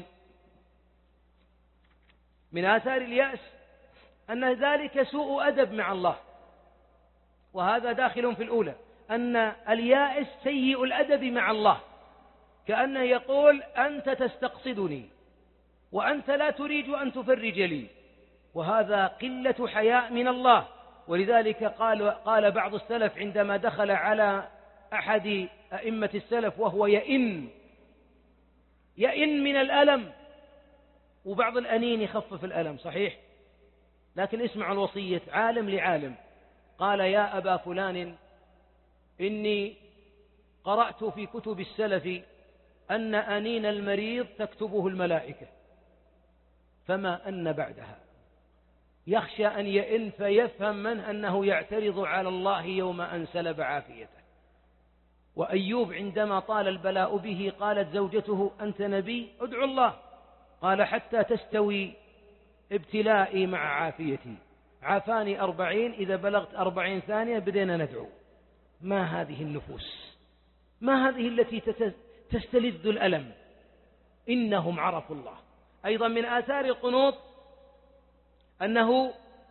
من آثار اليأس أن ذلك سوء أدب مع الله. وهذا داخل في الأولى، أن اليائس سيء الأدب مع الله، كأنه يقول أنت تستقصدني وأنت لا تريد أن تفرج لي. وهذا قلة حياء من الله. ولذلك قال, قال بعض السلف عندما دخل على أحد أئمة السلف وهو يئن يئن من الألم، وبعض الأنين يخفف الألم صحيح، لكن اسمع الوصية عالم لعالم، قال يا أبا فلان إني قرأت في كتب السلف أن أنين المريض تكتبه الملائكة، فما أن بعدها يخشى أن يئن فيفهم منه أنه يعترض على الله يوم أن سلب عافيته. وأيوب عندما طال البلاء به قالت زوجته أنت نبي ادعو الله، قال حتى تستوي ابتلائي مع عافيتي، عافاني أربعين، إذا بلغت أربعين ثانية بدينا ندعو. ما هذه النفوس، ما هذه التي تستلذ الألم، إنهم عرفوا الله. أيضا من آثار القنوط أنه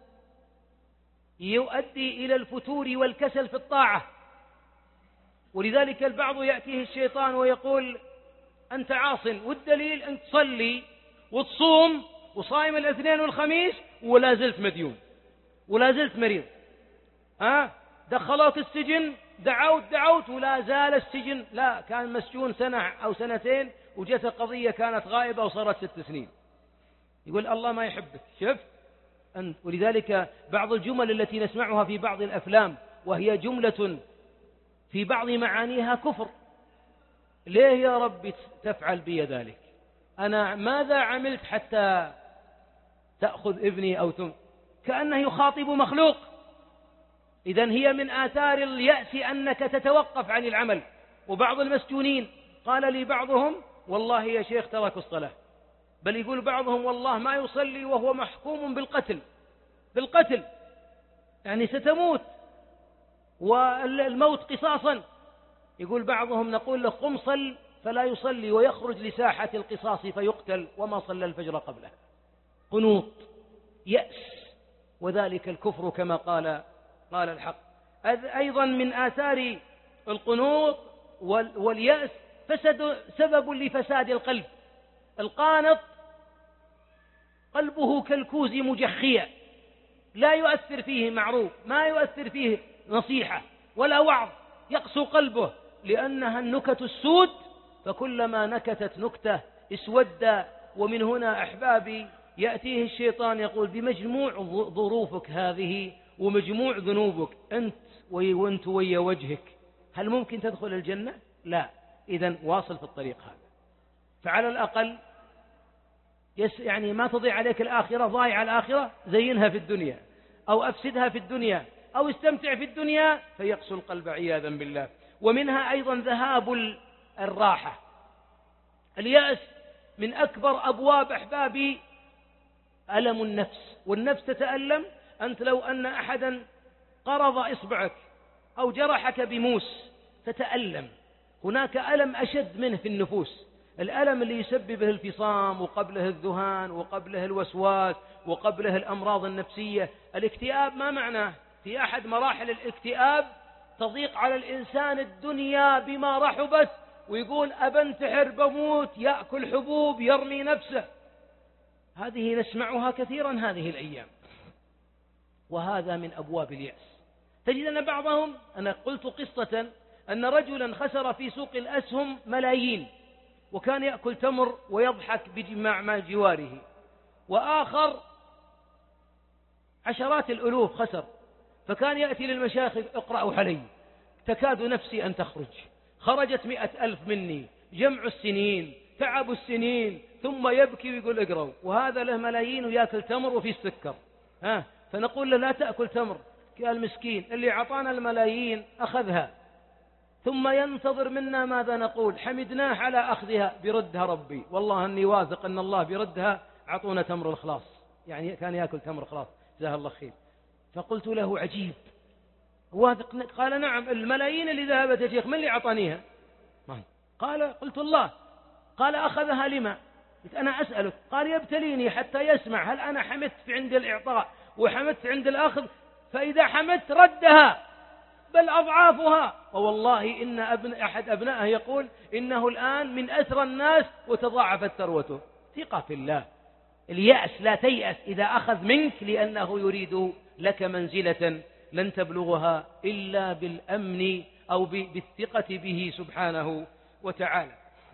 يؤدي إلى الفتور والكسل في الطاعة، ولذلك البعض يأتيه الشيطان ويقول أنت عاص، والدليل أن تصلي وتصوم وصائم الاثنين والخميس ولا زلت مديون ولا زلت مريض، ها دخلوك السجن دعوت دعوت ولا زال السجن، لا كان مسجون سنة أو سنتين وجت قضية كانت غائبة وصارت ست سنين، يقول الله ما يحبك. شفت أنت؟ ولذلك بعض الجمل التي نسمعها في بعض الأفلام وهي جملة في بعض معانيها كفر، ليه يا رب تفعل بي ذلك؟ أنا ماذا عملت حتى تأخذ ابني أو تم، كأنه يخاطب مخلوق. إذن هي من آثار اليأس أنك تتوقف عن العمل. وبعض المسجونين قال لي بعضهم والله يا شيخ تركوا الصلاة، بل يقول بعضهم والله ما يصلي وهو محكوم بالقتل، بالقتل يعني ستموت والموت قصاصا. يقول بعضهم نقول له قم صل فلا يصلي ويخرج لساحة القصاص فيقتل وما صلى الفجر قبله. قنوط، يأس، وذلك الكفر كما قال قال الحق. أيضا من آثار القنوط واليأس فسد سبب لفساد القلب. القانط قلبه كالكوز مجخيا، لا يؤثر فيه معروف، ما يؤثر فيه نصيحة ولا وعظ، يقسو قلبه لأنها النكت السود، فكلما نكتت نكتة اسود. ومن هنا أحبابي يأتيه الشيطان يقول بمجموع ظروفك هذه ومجموع ذنوبك أنت وانت ويا وجهك هل ممكن تدخل الجنة؟ لا. إذن واصل في الطريق هذا، فعلى الأقل يس يعني ما تضيع عليك الآخرة، ضايع الآخرة زينها في الدنيا أو أفسدها في الدنيا أو استمتع في الدنيا فيقسو القلب عياذا بالله. ومنها أيضا ذهاب الراحة. اليأس من أكبر أبواب أحبابي ألم النفس، والنفس تتألم. أنت لو أن أحدا قرض إصبعك أو جرحك بموس تتألم، هناك ألم أشد منه في النفوس، الألم اللي يسببه الفصام وقبله الذهان وقبله الوسواس وقبله الأمراض النفسية. الاكتئاب ما معناه؟ في أحد مراحل الاكتئاب تضيق على الإنسان الدنيا بما رحبت ويقول أبنتحر بموت، يأكل حبوب، يرمي نفسه. هذه نسمعها كثيرا هذه الأيام، وهذا من أبواب اليأس. تجد أن بعضهم، أنا قلت قصة أن رجلا خسر في سوق الأسهم ملايين، وكان يأكل تمر ويضحك مع جواره، وآخر عشرات الألوف خسر، فكان يأتي للمشايخ اقرأوا علي، تكاد نفسي أن تخرج، خرجت مئة ألف مني، جمع السنين، تعب السنين، ثم يبكي ويقول اقرأوا، وهذا له ملايين ويأكل تمر وفي السكر. ها فنقول له لا تأكل تمر، قال مسكين اللي عطانا الملايين أخذها، ثم ينتظر منا ماذا نقول؟ حمدناه على أخذها، بردها ربي، والله أني واثق أن الله بردها، عطونا تمر الخلاص، يعني كان يأكل تمر خلاص جزاه الله خير. فقلت له عجيب، واثق؟ قال نعم، الملايين اللي ذهبت يا شيخ من اللي عطانيها؟ قال قلت الله. قال أخذها لما؟ قلت أنا أسألك. قال يبتليني حتى يسمع هل أنا حمدت في عند الإعطاء وحمدت عند الأخذ، فإذا حمدت ردها بل أضعافها. ووالله إن أبن أحد أبنائه يقول إنه الآن من أثرى الناس وتضاعفت ثروته. ثقة في الله. اليأس لا تيأس إذا أخذ منك لأنه يريد لك منزلة لن تبلغها إلا بالأمن أو بالثقة به سبحانه وتعالى.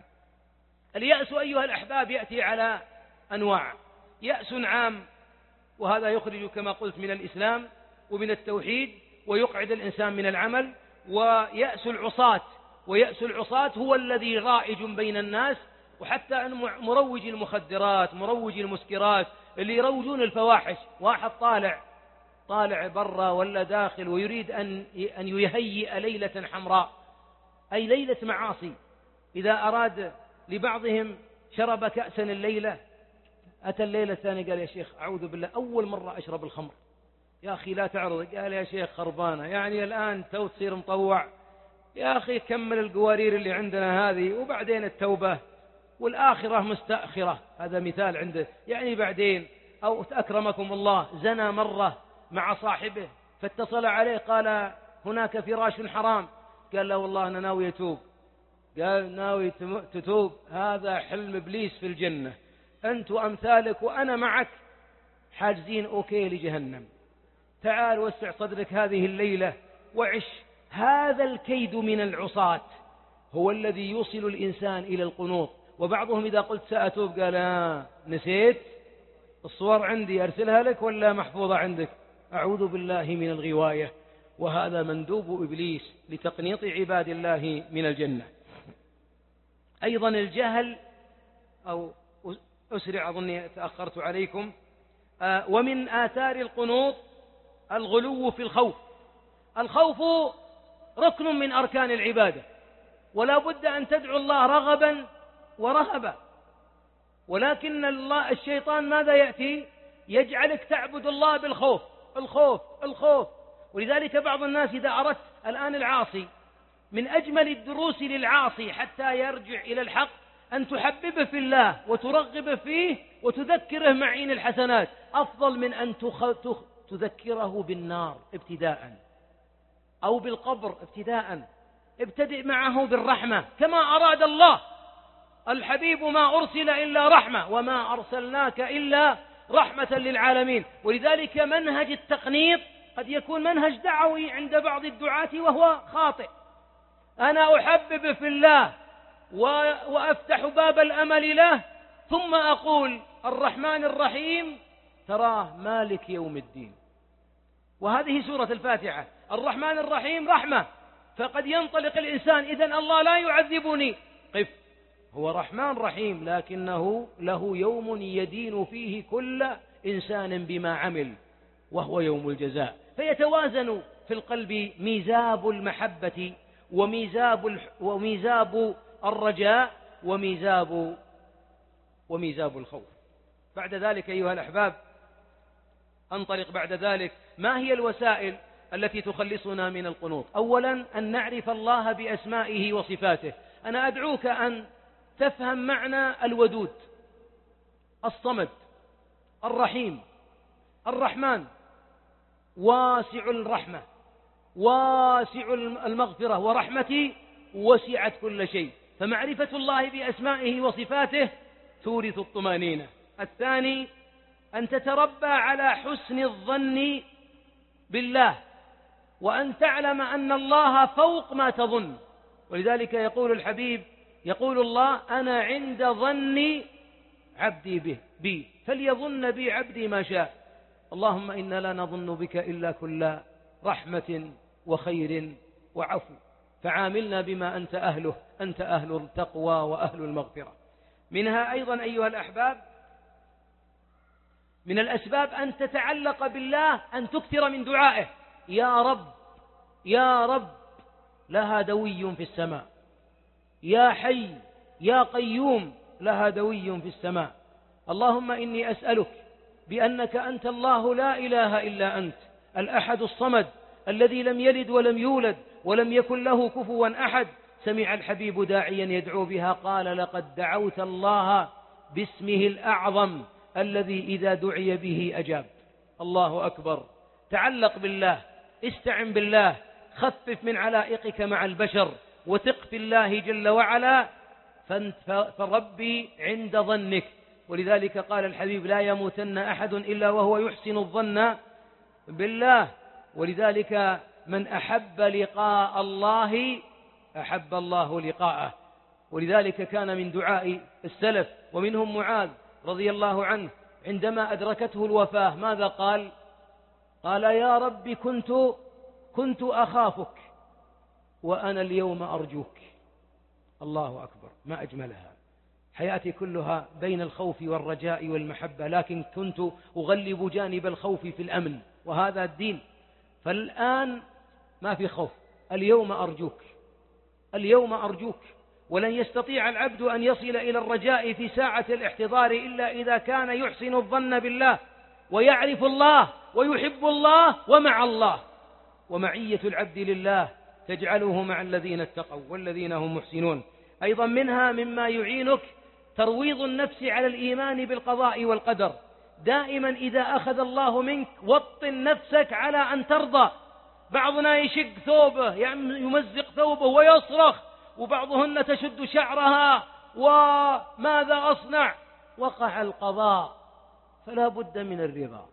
اليأس أيها الأحباب يأتي على أنواع. يأس عام، وهذا يخرج كما قلت من الإسلام ومن التوحيد ويقعد الإنسان من العمل. ويأس العصاة، ويأس العصاة هو الذي رائج بين الناس، وحتى أن مروج المخدرات، مروج المسكرات، اللي يروجون الفواحش، واحد طالع طالع برا ولا داخل ويريد أن أن يهيئ ليلة حمراء، أي ليلة معاصي. إذا أراد لبعضهم شرب كأسا الليلة، أتى الليلة الثانية قال يا شيخ أعوذ بالله أول مرة أشرب الخمر. يا أخي لا تعرض. قال يا شيخ خربانة، يعني الآن تو تصير مطوع؟ يا أخي كمل القوارير اللي عندنا هذه وبعدين التوبة، والآخرة مستأخرة. هذا مثال عنده، يعني بعدين. أو أكرمكم الله زنى مرة مع صاحبه فاتصل عليه قال هناك فراش حرام، قال له والله أنا ناوي أتوب. قال ناوي تتوب؟ هذا حلم إبليس في الجنة، أنت وأمثالك وأنا معك حاجزين أوكي لجهنم. تعال وسع صدرك هذه الليلة وعش. هذا الكيد من العصاة هو الذي يوصل الإنسان إلى القنوط. وبعضهم إذا قلت سأتوب قال آه نسيت الصور عندي أرسلها لك ولا محفوظة عندك؟ أعوذ بالله من الغواية. وهذا مندوب إبليس لتقنيط عباد الله من الجنة. أيضا الجهل، أو أسرع أظني تأخرت عليكم. آه ومن آثار القنوط الغلو في الخوف. الخوف ركن من أركان العبادة، ولا بد أن تدعو الله رغبا ورهبا، ولكن الله الشيطان ماذا يأتي؟ يجعلك تعبد الله بالخوف. الخوف الخوف. ولذلك بعض الناس إذا أردت الآن العاصي، من أجمل الدروس للعاصي حتى يرجع إلى الحق أن تحببه في الله وترغب فيه وتذكره معين الحسنات، أفضل من أن تذكره بالنار ابتداء أو بالقبر ابتداء. ابتدئ معه بالرحمة كما أراد الله. الحبيب ما أرسل إلا رحمة وما أرسلناك إلا رحمة للعالمين. ولذلك منهج التقنيط قد يكون منهج دعوي عند بعض الدعاة وهو خاطئ. أنا أحبب في الله وأفتح باب الأمل له، ثم أقول الرحمن الرحيم تراه مالك يوم الدين، وهذه سورة الفاتحة. الرحمن الرحيم رحمة، فقد ينطلق الإنسان إذن الله لا يعذبني. قف، هو رحمن رحيم لكنه له يوم يدين فيه كل إنسان بما عمل، وهو يوم الجزاء. فيتوازن في القلب ميزاب المحبة وميزاب وميزاب الرجاء وميزاب وميزاب الخوف. بعد ذلك أيها الأحباب أنطلق بعد ذلك. ما هي الوسائل التي تخلصنا من القنوط؟ أولا أن نعرف الله بأسمائه وصفاته. أنا أدعوك أن تفهم معنى الودود، الصمد، الرحيم، الرحمن، واسع الرحمة، واسع المغفرة، ورحمتي وسعت كل شيء. فمعرفة الله بأسمائه وصفاته تورث الطمأنينة. الثاني أن تتربى على حسن الظن بالله، وأن تعلم أن الله فوق ما تظن. ولذلك يقول الحبيب، يقول الله أنا عند ظن عبدي به بي فليظن بي عبدي ما شاء. اللهم إنا لا نظن بك إلا كل رحمة وخير وعفو، فعاملنا بما أنت أهله، أنت أهل التقوى وأهل المغفرة. منها أيضا أيها الأحباب من الأسباب أن تتعلق بالله، أن تكثر من دعائه. يا رب يا رب لها دوي في السماء، يا حي يا قيوم لها دوي في السماء. اللهم إني أسألك بأنك أنت الله لا إله إلا أنت، الأحد الصمد الذي لم يلد ولم يولد ولم يكن له كفوا أحد. سمع الحبيب داعيا يدعو بها قال لقد دعوت الله باسمه الأعظم الذي إذا دعي به أجاب. الله أكبر. تعلق بالله، استعن بالله، خفف من علائقك مع البشر، وثق في الله جل وعلا، فربي عند ظنك. ولذلك قال الحبيب لا يموتن أحد إلا وهو يحسن الظن بالله. ولذلك من أحب لقاء الله أحب الله لقاءه. ولذلك كان من دعاء السلف ومنهم معاذ رضي الله عنه عندما أدركته الوفاة ماذا قال؟ قال يا رب كنت كنت أخافك وأنا اليوم أرجوك. الله أكبر، ما أجملها. حياتي كلها بين الخوف والرجاء والمحبة، لكن كنت أغلب جانب الخوف في الأمن، وهذا الدين. فالآن ما في خوف، اليوم أرجوك، اليوم أرجوك. ولن يستطيع العبد أن يصل إلى الرجاء في ساعة الاحتضار إلا إذا كان يحسن الظن بالله ويعرف الله ويحب الله ومع الله. ومعية العبد لله تجعله مع الذين اتقوا والذين هم محسنون. أيضا منها مما يعينك ترويض النفس على الإيمان بالقضاء والقدر. دائما إذا أخذ الله منك وطن نفسك على أن ترضى. بعضنا يشق ثوبه، يمزق ثوبه ويصرخ، وبعضهن تشد شعرها وماذا أصنع؟ وقع القضاء فلا بد من الرضا.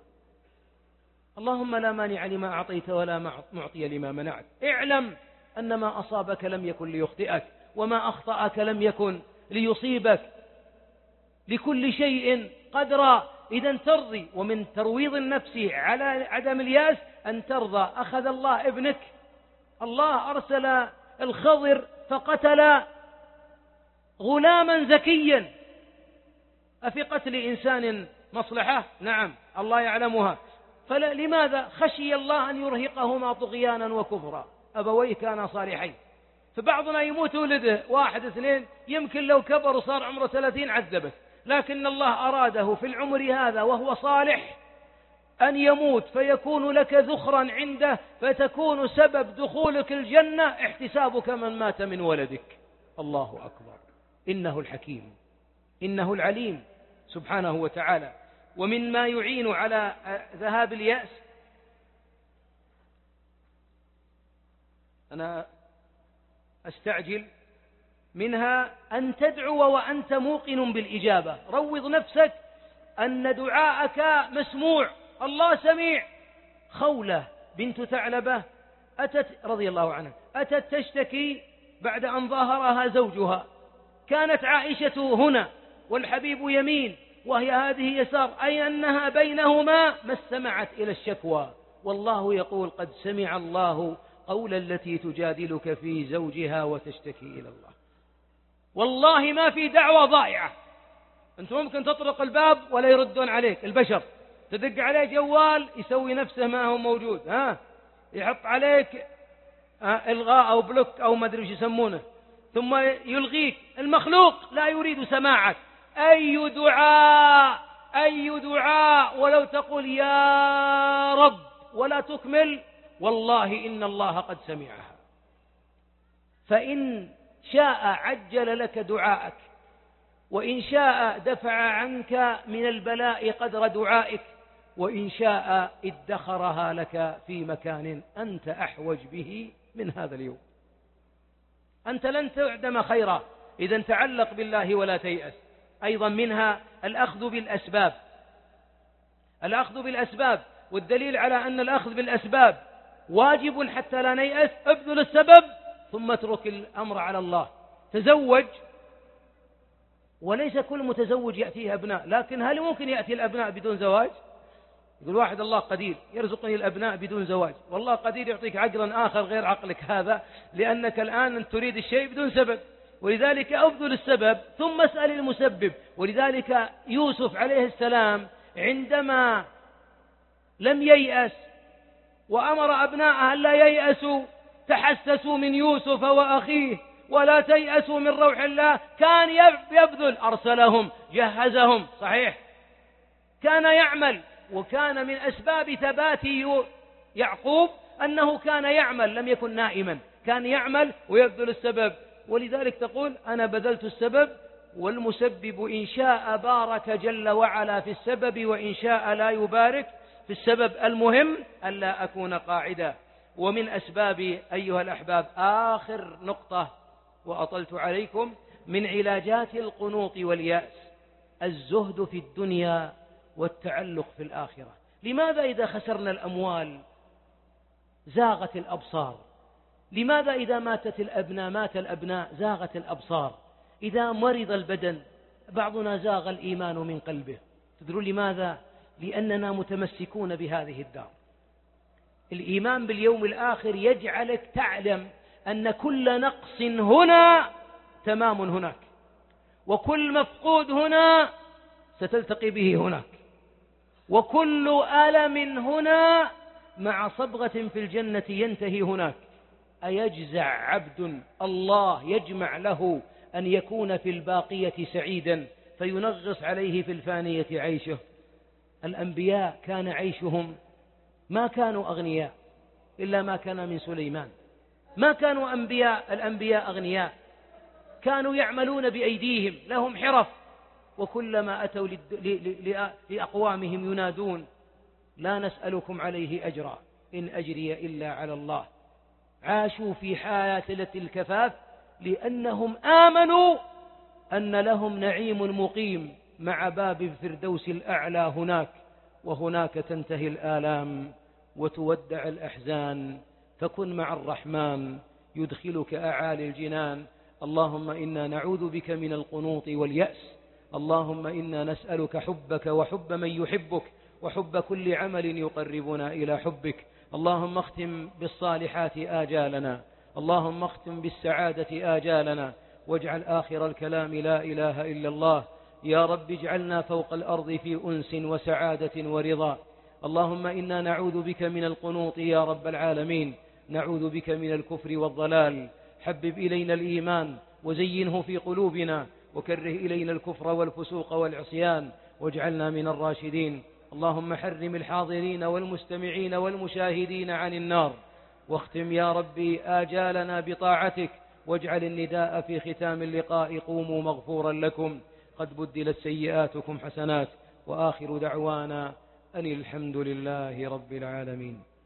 اللهم لا مانع لما أعطيت ولا معطي لما منعت. اعلم أن ما أصابك لم يكن ليخطئك وما أخطأك لم يكن ليصيبك. لكل شيء قدرا. إذا ترضي. ومن ترويض النفس على عدم الياس أن ترضى. أخذ الله ابنك، الله أرسل الخضر فقتل غلاما ذكيا. أفي قتل إنسان مصلحة؟ نعم، الله يعلمها. فلماذا؟ خشي الله أن يرهقهما طغيانا وكفرا. أبويه كانا صالحين. فبعضنا يموت ولده واحد اثنين، يمكن لو كبر وصار عمره ثلاثين عذبه، لكن الله أراده في العمر هذا وهو صالح أن يموت فيكون لك ذخرا عنده، فتكون سبب دخولك الجنة احتسابك من مات من ولدك. الله أكبر. إنه الحكيم، إنه العليم سبحانه وتعالى. ومن ما يعين على ذهاب اليأس، أنا أستعجل، منها أن تدعو وأنت موقن بالإجابة. روض نفسك أن دعاءك مسموع، الله سميع. خولة بنت ثعلبة أتت رضي الله عنها أتت تشتكي بعد أن ظاهرها زوجها. كانت عائشة هنا والحبيب يمين وهي هذه يسار، أي أنها بينهما ما استمعت إلى الشكوى. والله يقول قد سمع الله قول التي تجادلك في زوجها وتشتكي إلى الله. والله ما في دعوة ضائعة. أنت ممكن تطرق الباب ولا يردون عليك البشر، تدق عليه جوال يسوي نفسه ما هو موجود، ها يحط عليك إلغاء أو بلوك أو ما أدري وش يسمونه، ثم يلغيك. المخلوق لا يريد سماعك. أي دعاء أي دعاء ولو تقول يا رب ولا تكمل، والله إن الله قد سمعها. فإن شاء عجل لك دعاءك، وإن شاء دفع عنك من البلاء قدر دعائك، وإن شاء ادخرها لك في مكان أنت أحوج به من هذا اليوم. أنت لن تعدم خيرا إذا تعلق بالله ولا تيأس. أيضا منها الأخذ بالأسباب. الأخذ بالأسباب، والدليل على أن الأخذ بالأسباب واجب حتى لا نيأس. ابذل السبب ثم اترك الأمر على الله. تزوج، وليس كل متزوج يأتيه أبناء، لكن هل ممكن يأتي الأبناء بدون زواج؟ يقول واحد الله قدير يرزقني الأبناء بدون زواج. والله قدير يعطيك عقلا آخر غير عقلك هذا، لأنك الآن تريد الشيء بدون سبب. ولذلك أبذل السبب ثم اسأل المسبب. ولذلك يوسف عليه السلام عندما لم ييأس وأمر أبناءه أن لا ييأسوا، تحسسوا من يوسف وأخيه ولا تيأسوا من روح الله، كان يبذل، أرسلهم، جهزهم، صحيح كان يعمل. وكان من أسباب ثبات يعقوب أنه كان يعمل، لم يكن نائما، كان يعمل ويبذل السبب. ولذلك تقول أنا بذلت السبب، والمسبب إن شاء بارك جل وعلا في السبب وإن شاء لا يبارك في السبب. المهم ألا أكون قاعدا. ومن أسباب أيها الأحباب، آخر نقطة وأطلت عليكم، من علاجات القنوط واليأس الزهد في الدنيا والتعلق في الآخرة. لماذا إذا خسرنا الأموال زاغت الأبصار؟ لماذا إذا ماتت الأبناء مات الأبناء زاغت الأبصار؟ إذا مرض البدن بعضنا زاغ الإيمان من قلبه. تدرون لماذا؟ لأننا متمسكون بهذه الدار. الإيمان باليوم الآخر يجعلك تعلم أن كل نقص هنا تمام هناك، وكل مفقود هنا ستلتقي به هناك، وكل ألم هنا مع صبغة في الجنة ينتهي هناك. أيجزع عبد الله يجمع له أن يكون في الباقية سعيدا فينغص عليه في الفانية عيشه؟ الأنبياء كان عيشهم ما كانوا أغنياء إلا ما كان من سليمان، ما كانوا أنبياء الأنبياء أغنياء، كانوا يعملون بأيديهم، لهم حرف، وكلما أتوا لأقوامهم ينادون لا نسألكم عليه أجرا إن أجري إلا على الله. عاشوا في حالة الكفاف لأنهم آمنوا أن لهم نعيم مقيم مع باب الفردوس الأعلى هناك، وهناك تنتهي الآلام وتودع الأحزان، فكن مع الرحمن يدخلك أعالي الجنان. اللهم إنا نعوذ بك من القنوط واليأس، اللهم إنا نسألك حبك وحب من يحبك وحب كل عمل يقربنا إلى حبك. اللهم اختم بالصالحات آجالنا، اللهم اختم بالسعادة آجالنا، واجعل آخر الكلام لا إله إلا الله. يا رب اجعلنا فوق الأرض في أنس وسعادة ورضا. اللهم إنا نعوذ بك من القنوط يا رب العالمين، نعوذ بك من الكفر والضلال. حبب إلينا الإيمان وزينه في قلوبنا، وكره إلينا الكفر والفسوق والعصيان، واجعلنا من الراشدين. اللهم حرم الحاضرين والمستمعين والمشاهدين عن النار، واختم يا ربي آجالنا بطاعتك، واجعل النداء في ختام اللقاء قوموا مغفورا لكم، قد بدلت سيئاتكم حسنات. وآخر دعوانا أن الحمد لله رب العالمين.